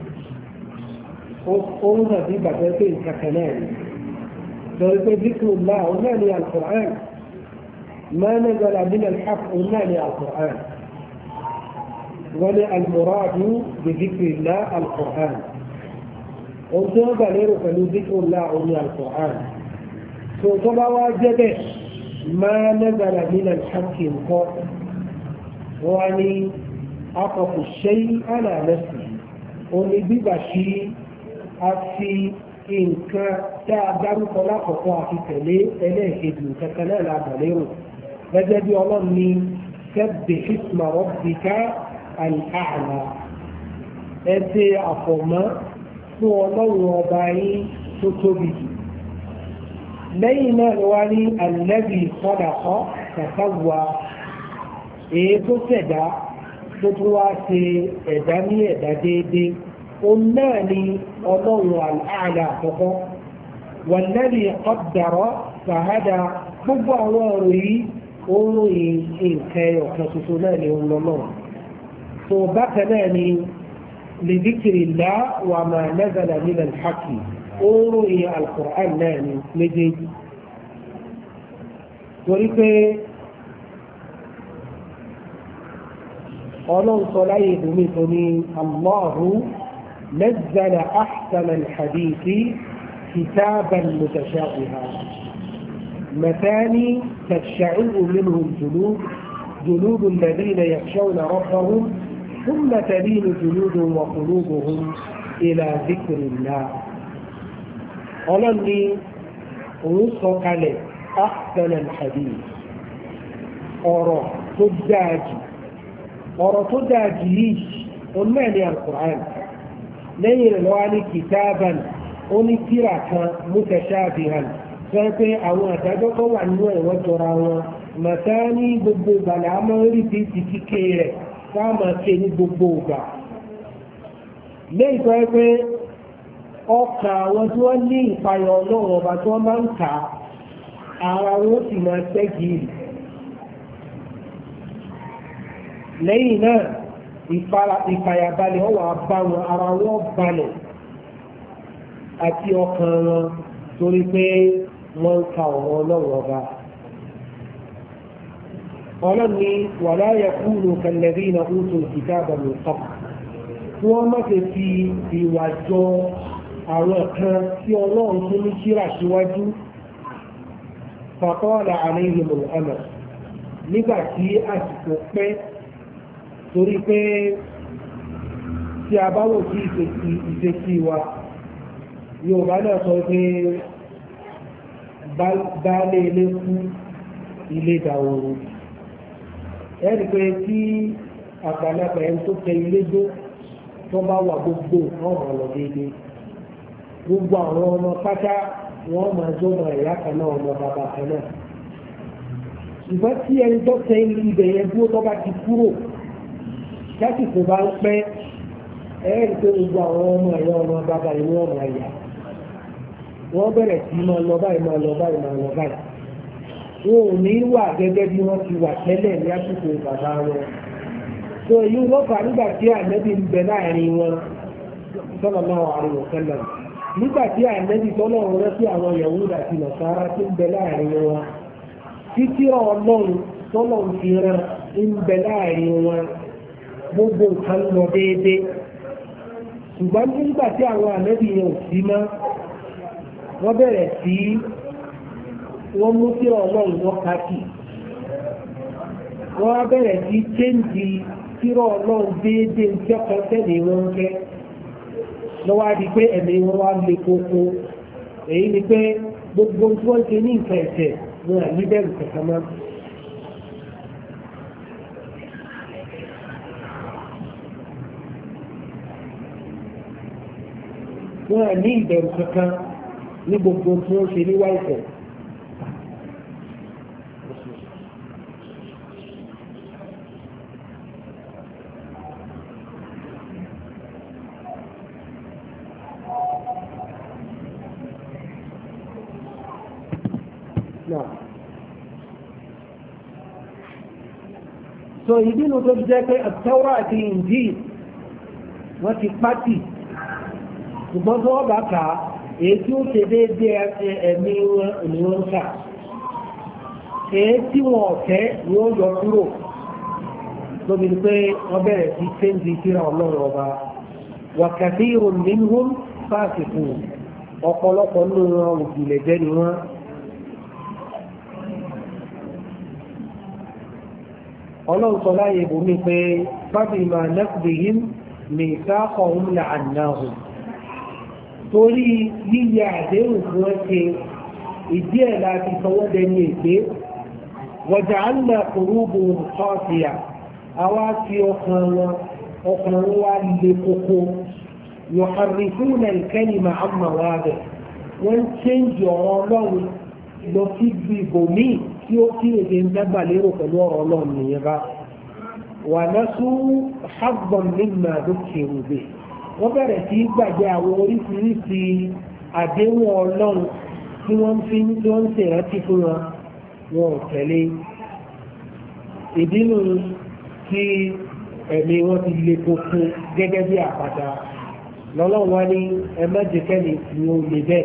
ohun náà bí bàtẹ́ pé ìkàkẹ́ náà ni lórí pé zikrullah òun náà ni Al-Qur'an ma nazala min al-haqq òun náà ni Al-Qur'an wọ́n ní al-muradu bi zikrillah Al-Qur'an ohun tí wọ́n gbà lérò pẹ̀lú zikrullah òun ni Al-Qur'an. tó bá wá jẹ́ bẹ́ẹ̀ máa nazala min al-haqqi nǹkan wọ́n ní akọ̀kù shay'in ala nafsi òní bíbà sí a fi nǹkan tá a dárúkọ lákọ̀ọ́kọ́ àti tẹ̀lé ẹlẹ́ẹ̀kejì kankan náà lábà lérò gẹ́gẹ́ bí ọlọ́run ní sabbih isma rabbika al-a'la ẹ ṣe àfọ̀mọ́ fún ọlọ́run ọba yín tó tóbi jù. lẹ́yìn náà ló wá ní alladhi khalaqa fasawwa èyí tó ṣẹ̀dá tó tún wá ṣe ẹ̀dá ní ẹ̀dá déédéé òun náà ni ọlọ́run al-a'la àkọ́kọ́ walladhi qaddara fahada gbogbo àwọn ọ̀rọ̀ yìí oorun nǹkan ọ̀kan tuntun náà ni òun lọ́nà tó bákan náà ni li dhikrillah wa ma nazala min al-haqqi oorun ìyẹn al-Qur'an náà ni méjèèjì torí pé ọlọ́run sọ láyé ìdúmí tó ní Allahu nazzala ahsana al-hadithi kitaban mutashabihan مثاني تقشعر منه الجلود جلود الذين يخشون ربهم ثم تلين جلودهم وقلوبهم إلى ذكر الله ọlọ́run ní òun sọ kalẹ̀ ahsan al-hadith ọ̀rọ̀ tó dáàjì ọ̀rọ̀ tó dáàjì yìí òun náà ní al-Qur'an lẹ́yìn rẹ̀ lọ́wọ́ ní kitaban ó ní tírà kan mutashabihan sọ pé àwọn àdájọ́ tó wà nínú ẹ̀wọ́n jọra wọn màtá ní gbogbo ìgbà là á máa ń rí bí ti kíké rẹ̀ ká máa ṣe ní gbogbo ìgbà lẹ́yìn tó yẹ pé ọkà àwọn tí wọ́n ní ìpayọ̀ ọlọ́run ọba tí wọ́n máa ń kà ara wọn sì máa ṣẹ́gi lẹ́yìn náà ìfàyàbalẹ̀ ọwọ́ bá wọn ara wọn balẹ̀ àti ọkàn wọn torí pé wọ́n ń ka ọ̀rọ̀ ọlọ́run ọba ọlọ́run ní wala yakunu kalladhina utul kitaba min qabl tí wọ́n má ṣe fi ìwà jọ àwọn kan tí ọlọ́run tó ní kíra síwájú fatala alayhim al-amad nígbà tí àsìkò pẹ́ torí pé tí a bá wò sí ìṣesí wa Yorùbá náà sọ pé baálé ilé kú ilé dàwòrò ẹni pé tí àgbàlagbà ẹni tó tẹ ilé dó tó bá wà gbogbo ọmọ lọ déédéé gbogbo àwọn ọmọ pátá wọn máa jọmọ ẹ̀yà kan náà ọmọ bàbá kan náà ṣùgbọ́n tí ẹni tó tẹ ibẹ̀ yẹn dúró tó bá ti kúrò lásìkò bá ń pẹ́ ẹ̀ẹ́dì pé gbogbo àwọn ọmọ ẹ̀yà ọmọ bàbá yìí wọ́n máa yà wọ́n bẹ̀rẹ̀ sí máa lọ báyìí máa lọ báyìí máa lọ báyìí wọn ò ní wà gẹ́gẹ́ bí wọ́n ti wà tẹ́lẹ̀ ní àsìkò bàbá wọn tó èyí lọ́fà nígbà tí ànábì ń bẹ láàrin wọn sallallahu alaihi wasallam nígbà tí ànábì tọ́lọ̀ rẹ́ sí àwọn Yahuda àti Nasara tí ń bẹ láàrin wọn títí ọlọ́run tọ́lọ̀ fi rán ń bẹ láàrin wọn gbogbo nǹkan lọ déédéé ṣùgbọ́n nígbà tí àwọn ànábì yẹn ò sí mọ́ wọ́n bẹ̀rẹ̀ sí wọ́n mú sí ọlọ́run wọ́n káàkì wọ́n á bẹ̀rẹ̀ sí chéǹdì sírọ̀ ọlọ́run déédéé ń kẹ́kọ̀ọ́ tẹ́lẹ̀ wọn kẹ́ lọ́wọ́ á di pé ẹ̀mí wọn wá lé kókó èyí ni pé gbogbo tí wọ́n ṣe ní nǹkan ẹ̀jẹ̀ wọn à ní bẹ̀rù kankan mọ́. wọn à ní ìbẹ̀rù kankan ní gbogbo tí wọ́n ṣe níwá ìfẹ́. so ìdínú tó fi jẹ́ pé àtẹ́wọ́rọ̀ àti Injil wọ́n ti pátì ṣùgbọ́n tó wọ́n bá kà á èyí tí ó ṣe déédéé ẹ̀mí wọn ni wọ́n ń kà èyí tí wọn ọ̀tẹ́ ni ó yọ kúrò lóbi pé wọ́n bẹ̀rẹ̀ sí kéńdì síra ọlọ́run ọba wa kathirun minhum fasiqun ọ̀pọ̀lọpọ̀ nínú wọn òbílẹ̀ jẹ́ ni wọ́n. ọlọ́run sọ láyé ibòmí pé fabima naqdihim mithaqahum la'annahum torí yíyẹ àdéhùn fún ẹ ṣe ìdí ẹ̀ láti sọwọ́ dẹni ègbé waja'alna qulubuhum qasiya àwa fi ọkàn wọn wá lé kókó yuharrifuna al-kalima 'an mawadi'ihi wọ́n ṣéǹjì ọ̀rọ̀ ọlọ́run lọ sí ibòmí tí ó kí èdè ń dágbà lérò pẹ̀lú ọ̀rọ̀ ọlọ́run nìyẹn bá wà lọ́sù habban mimma dhukiru bihi wọ́n bẹ̀rẹ̀ sí gbàgbé àwọn oríṣiríṣi àdéhùn ọlọ́run tí wọ́n ń ṣèrántí fún wọn wọn ò tẹ̀lé ìdínú tí ẹ̀mí wọn ti le koko gẹ́gẹ́ bí àpáta lọ́lọ́run wá ní ẹ̀mẹ́jẹkẹ́ni ni ó le bẹ́ẹ̀.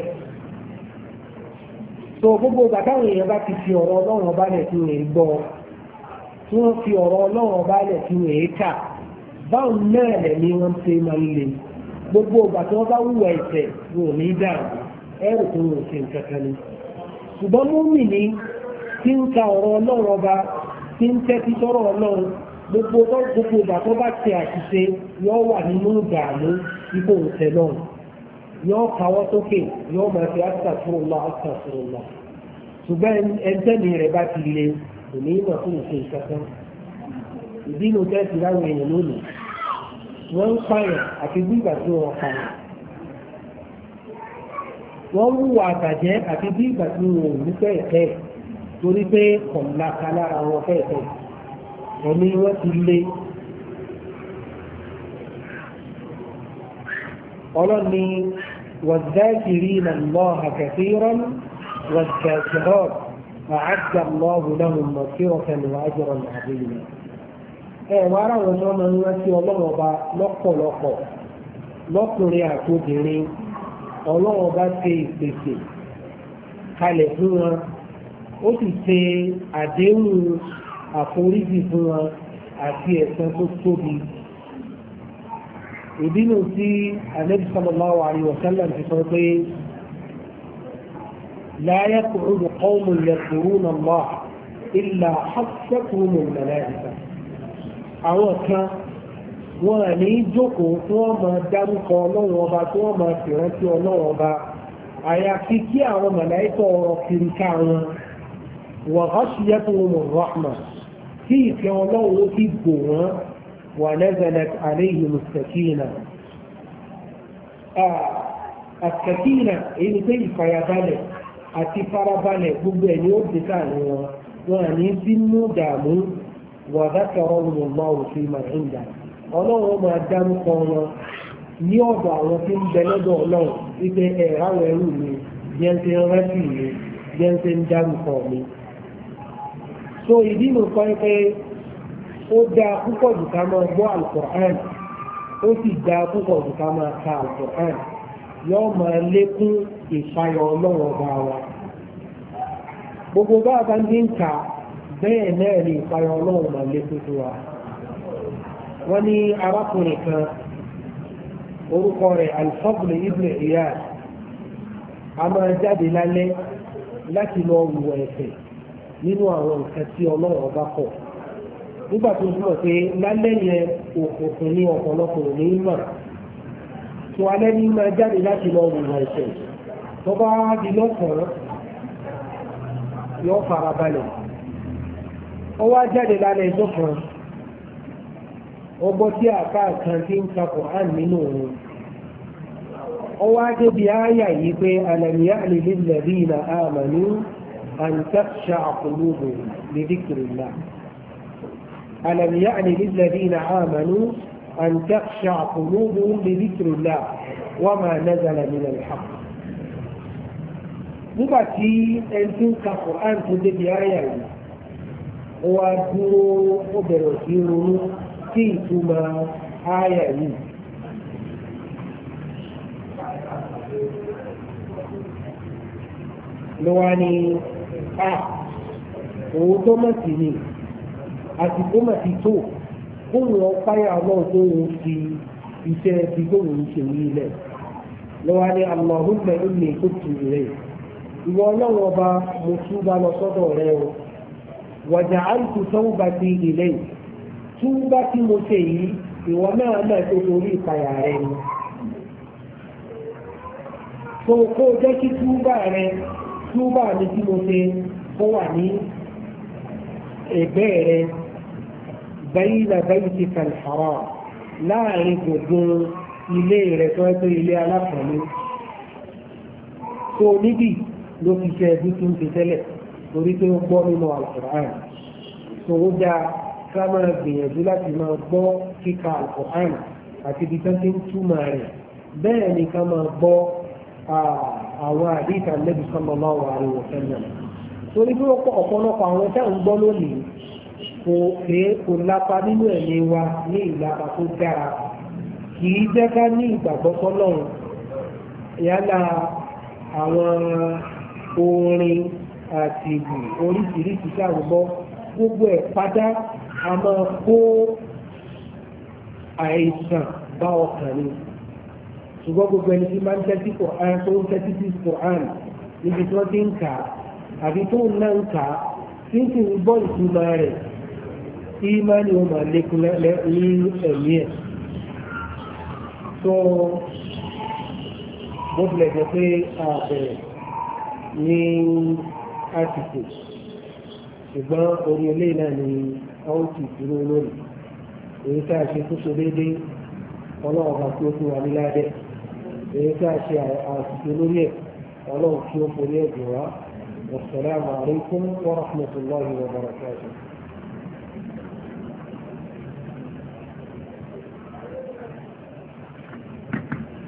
so gbogbo gbàdáwọn èèyàn bá ti fi ọ̀rọ̀ ọlọ́run ọba lẹ̀ tí wọ́n gbọ́ tí wọ́n fi ọ̀rọ̀ ọlọ́run ọba lẹ̀ tí wọ́n kà báwọn náà lẹ̀ ni wọ́n ṣe máa ń le gbogbo ìgbà tí wọ́n bá wúwo ẹ̀ṣẹ̀ wọn ò ní dáàbò ẹrù tó wọn ò ṣe nǹkan kan ni. ṣùgbọ́n mùmínì tí ń ka ọ̀rọ̀ ọlọ́run ọba tí ń tẹ́tí sọ́rọ̀ ọlọ́run gbogbo ìgbà tó bá ṣe àṣìṣe yóò wà nínú ìdààmú ipò òṣèlú yóò kawọ́ sókè yóò máa fi astaghfirullah astaghfirullah ṣùgbọ́n ẹntẹ́ni rẹ̀ bá ti le kò ní ìmọ̀ fún ìṣe ìkankan ìdínú tẹ́sí láwọn èèyàn lónìí wọ́n ń pààyàn àti bí ìgbà tí wọ́n pààyàn wọ́n ń wà àbàjẹ́ àti bí ìgbà tí wọ́n ò ní fẹ́ẹ̀fẹ́ torí pé kọ̀ọ̀láka lára wọn fẹ́ẹ̀fẹ́ ẹ̀mí wọ́n ti le ọlọ́ni والذاكرين الله كثيرا والذاكرات أعد الله لهم مغفرة وأجرا عظيما wá ara wọn tó máa ń rántí ọlọ́run ọba lọ́pọ̀lọpọ̀ lọ́kùnrin àtòbìnrin ọlọ́run ọba ṣe ìpèsè kalẹ̀ fún wọn ó sì ṣe àdéhùn àforíjì fún wọn àti ẹ̀san tó tóbi. ìbínú tí Ànábì sallallahu alaihi wa sallam ti sọ pé la yaq'udu qawmun yadhkuruna Allah illa haffatuhum al-mala'ika àwọn kan wọn à ní jókòó tí wọ́n máa dárúkọ ọlọ́run ọba tí wọ́n máa fìrántí ọlọ́run ọba àyàfi kí àwọn màláìkà ọ̀rọ̀ kiri ká wọn wa ghashiyatuhum ar-rahma tí ìfẹ́ ọlọ́run ó ti gbò wọ́n wa nazalat alayhim as-sakina as-sakina èyí ni pé ìfàyàbalẹ̀ àti farabalẹ̀ gbogbo ẹ̀ ni ó dé káàní wọn à ní bínú dààmú وذكرهم الله فيما عنده ọlọ́run máa dárúkọ wọn ní ọ̀dọ̀ àwọn tí ń bẹ lọ́dọ̀ ọlọ́run wípé ẹ̀ráwọ̀ ẹrù mi jẹ́ ń ṣe rántí mi jẹ́ ń ṣe ń dárúkọ mi. so ìdí nìkan pé ó dáa púpọ̀ jù ká máa gbọ́ alukur'an ó sì dáa púpọ̀ jù ká máa ka alukur'an yóò máa lékún ìfayọ̀ ọlọ́run ọba wa. gbogbo bá a bá ń dín ká bẹ́ẹ̀ náà ni ìpayọ̀ ọlọ́run máa lé tuntun wa. wọ́n ní arákùnrin kan orúkọ rẹ̀ Al-Fadl ibn Iyad a máa jáde lálẹ́ láti lọ wù ẹ̀ṣẹ̀ nínú àwọn nǹkan tí ọlọ́run ọba kọ̀. nígbà tó túmọ̀ pé lálẹ́ yẹn òkùnkùn ní ọ̀pọ̀lọpọ̀ ní mọ̀ tó alẹ́ ní máa jáde láti lọ wùwà ẹ̀ṣẹ̀ tó bá di lọ́sàn-án yóò fara balẹ̀ ó wá jáde lálẹ́ ẹjọ́ kan ó gbọ́ tí àká kan tí ń ka Qur'an nínú òun ó wá débi ááyà yìí pé alam ya'ni lilladhina amanu an takhsha'a qulubuhum li dhikrillah alam ya'ni lilladhina amanu an takhsha'a qulubuhum li dhikrillah wa ma nazala min al-haqq nígbà tí ẹni tí ń ka Qur'an tó débi ááyà yìí ó wá dúró ó bẹ̀rẹ̀ sí ronú sí ìtumọ̀ ááyà yìí. ló wá ní òun tó mọ̀ sí ni àsìkò mọ̀ sí tó fóun ọ̀páyà náà tó ń fi iṣẹ́ ti tó ń ṣe ní ilẹ̀ ló wá ní Allahumma inni tubtu ilayk ìwọ ọlọ́run ọba mo túbà lọ sọ́dọ̀ rẹ o waja'altu tawbati ilayk túbà tí mo ṣe yìí ìwọ náà náà tó torí ìpayà rẹ ni tó kó jẹ́ kí túbà rẹ túbà ní tí mo ṣe kó wà ní ẹgbẹ́ rẹ bayna baytika al-haram láàrin gbogbo ilé rẹ tó ẹ́ tó ilé alápọ̀lẹ́ tó níbi ló fi ṣe ẹbí tó ń ṣe tẹ́lẹ̀ torí pé ó gbọ́ nínú Al-Qur'an tó ó dáa ká máa gbìyànjú láti máa gbọ́ kíka Al-Qur'an àti ibi tó ń túmọ̀ rẹ̀ bẹ́ẹ̀ ni ká máa gbọ́ àwọn àdìsí Ànábì sallallahu alaihi wa sallam torí pé ọ̀pọ̀lọpọ̀ àwọn tá à ń gbọ́ lónìí kò lápa nínú ẹ̀mí wa ní ìlàpá tó dára kì í jẹ́ ká ní ìgbàgbọ́ sọ́lọ́run yálà àwọn orin àti ìlú oríṣiríṣi sáàrùbọ́ gbogbo ẹ̀ pátá a máa kó àìsàn bá ọkàn ni ṣùgbọ́n gbogbo ẹni tí máa ń tẹ́tí Qur'an tó ń tẹ́tí sí Qur'an níbi tí wọ́n ti ń kà àbí tó ń náà ń kà tí ń sì ń gbọ́ ìtumọ̀ rẹ̀ tí máa ní wọn máa lékún ní ẹ̀mí ẹ̀ tó bó tilẹ̀ jẹ́ pé àbẹ̀rẹ̀ ní àsìkò ṣùgbọ́n orí ilé náà ni a ó sì dúró lónìí èyí tá a ṣe tó ṣe déédéé ọlọ́run bá tí ó fún wa ní ládẹ́ èyí tá a ṣe àsìkò lórí ẹ̀ ọlọ́run tí ó forí ẹ̀ dùn wá wassalamu alaikum wa rahmatullahi wa barakatuh.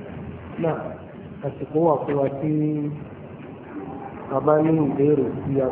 náà àsìkò wà fún wa tí a bá ní ìbéèrè sí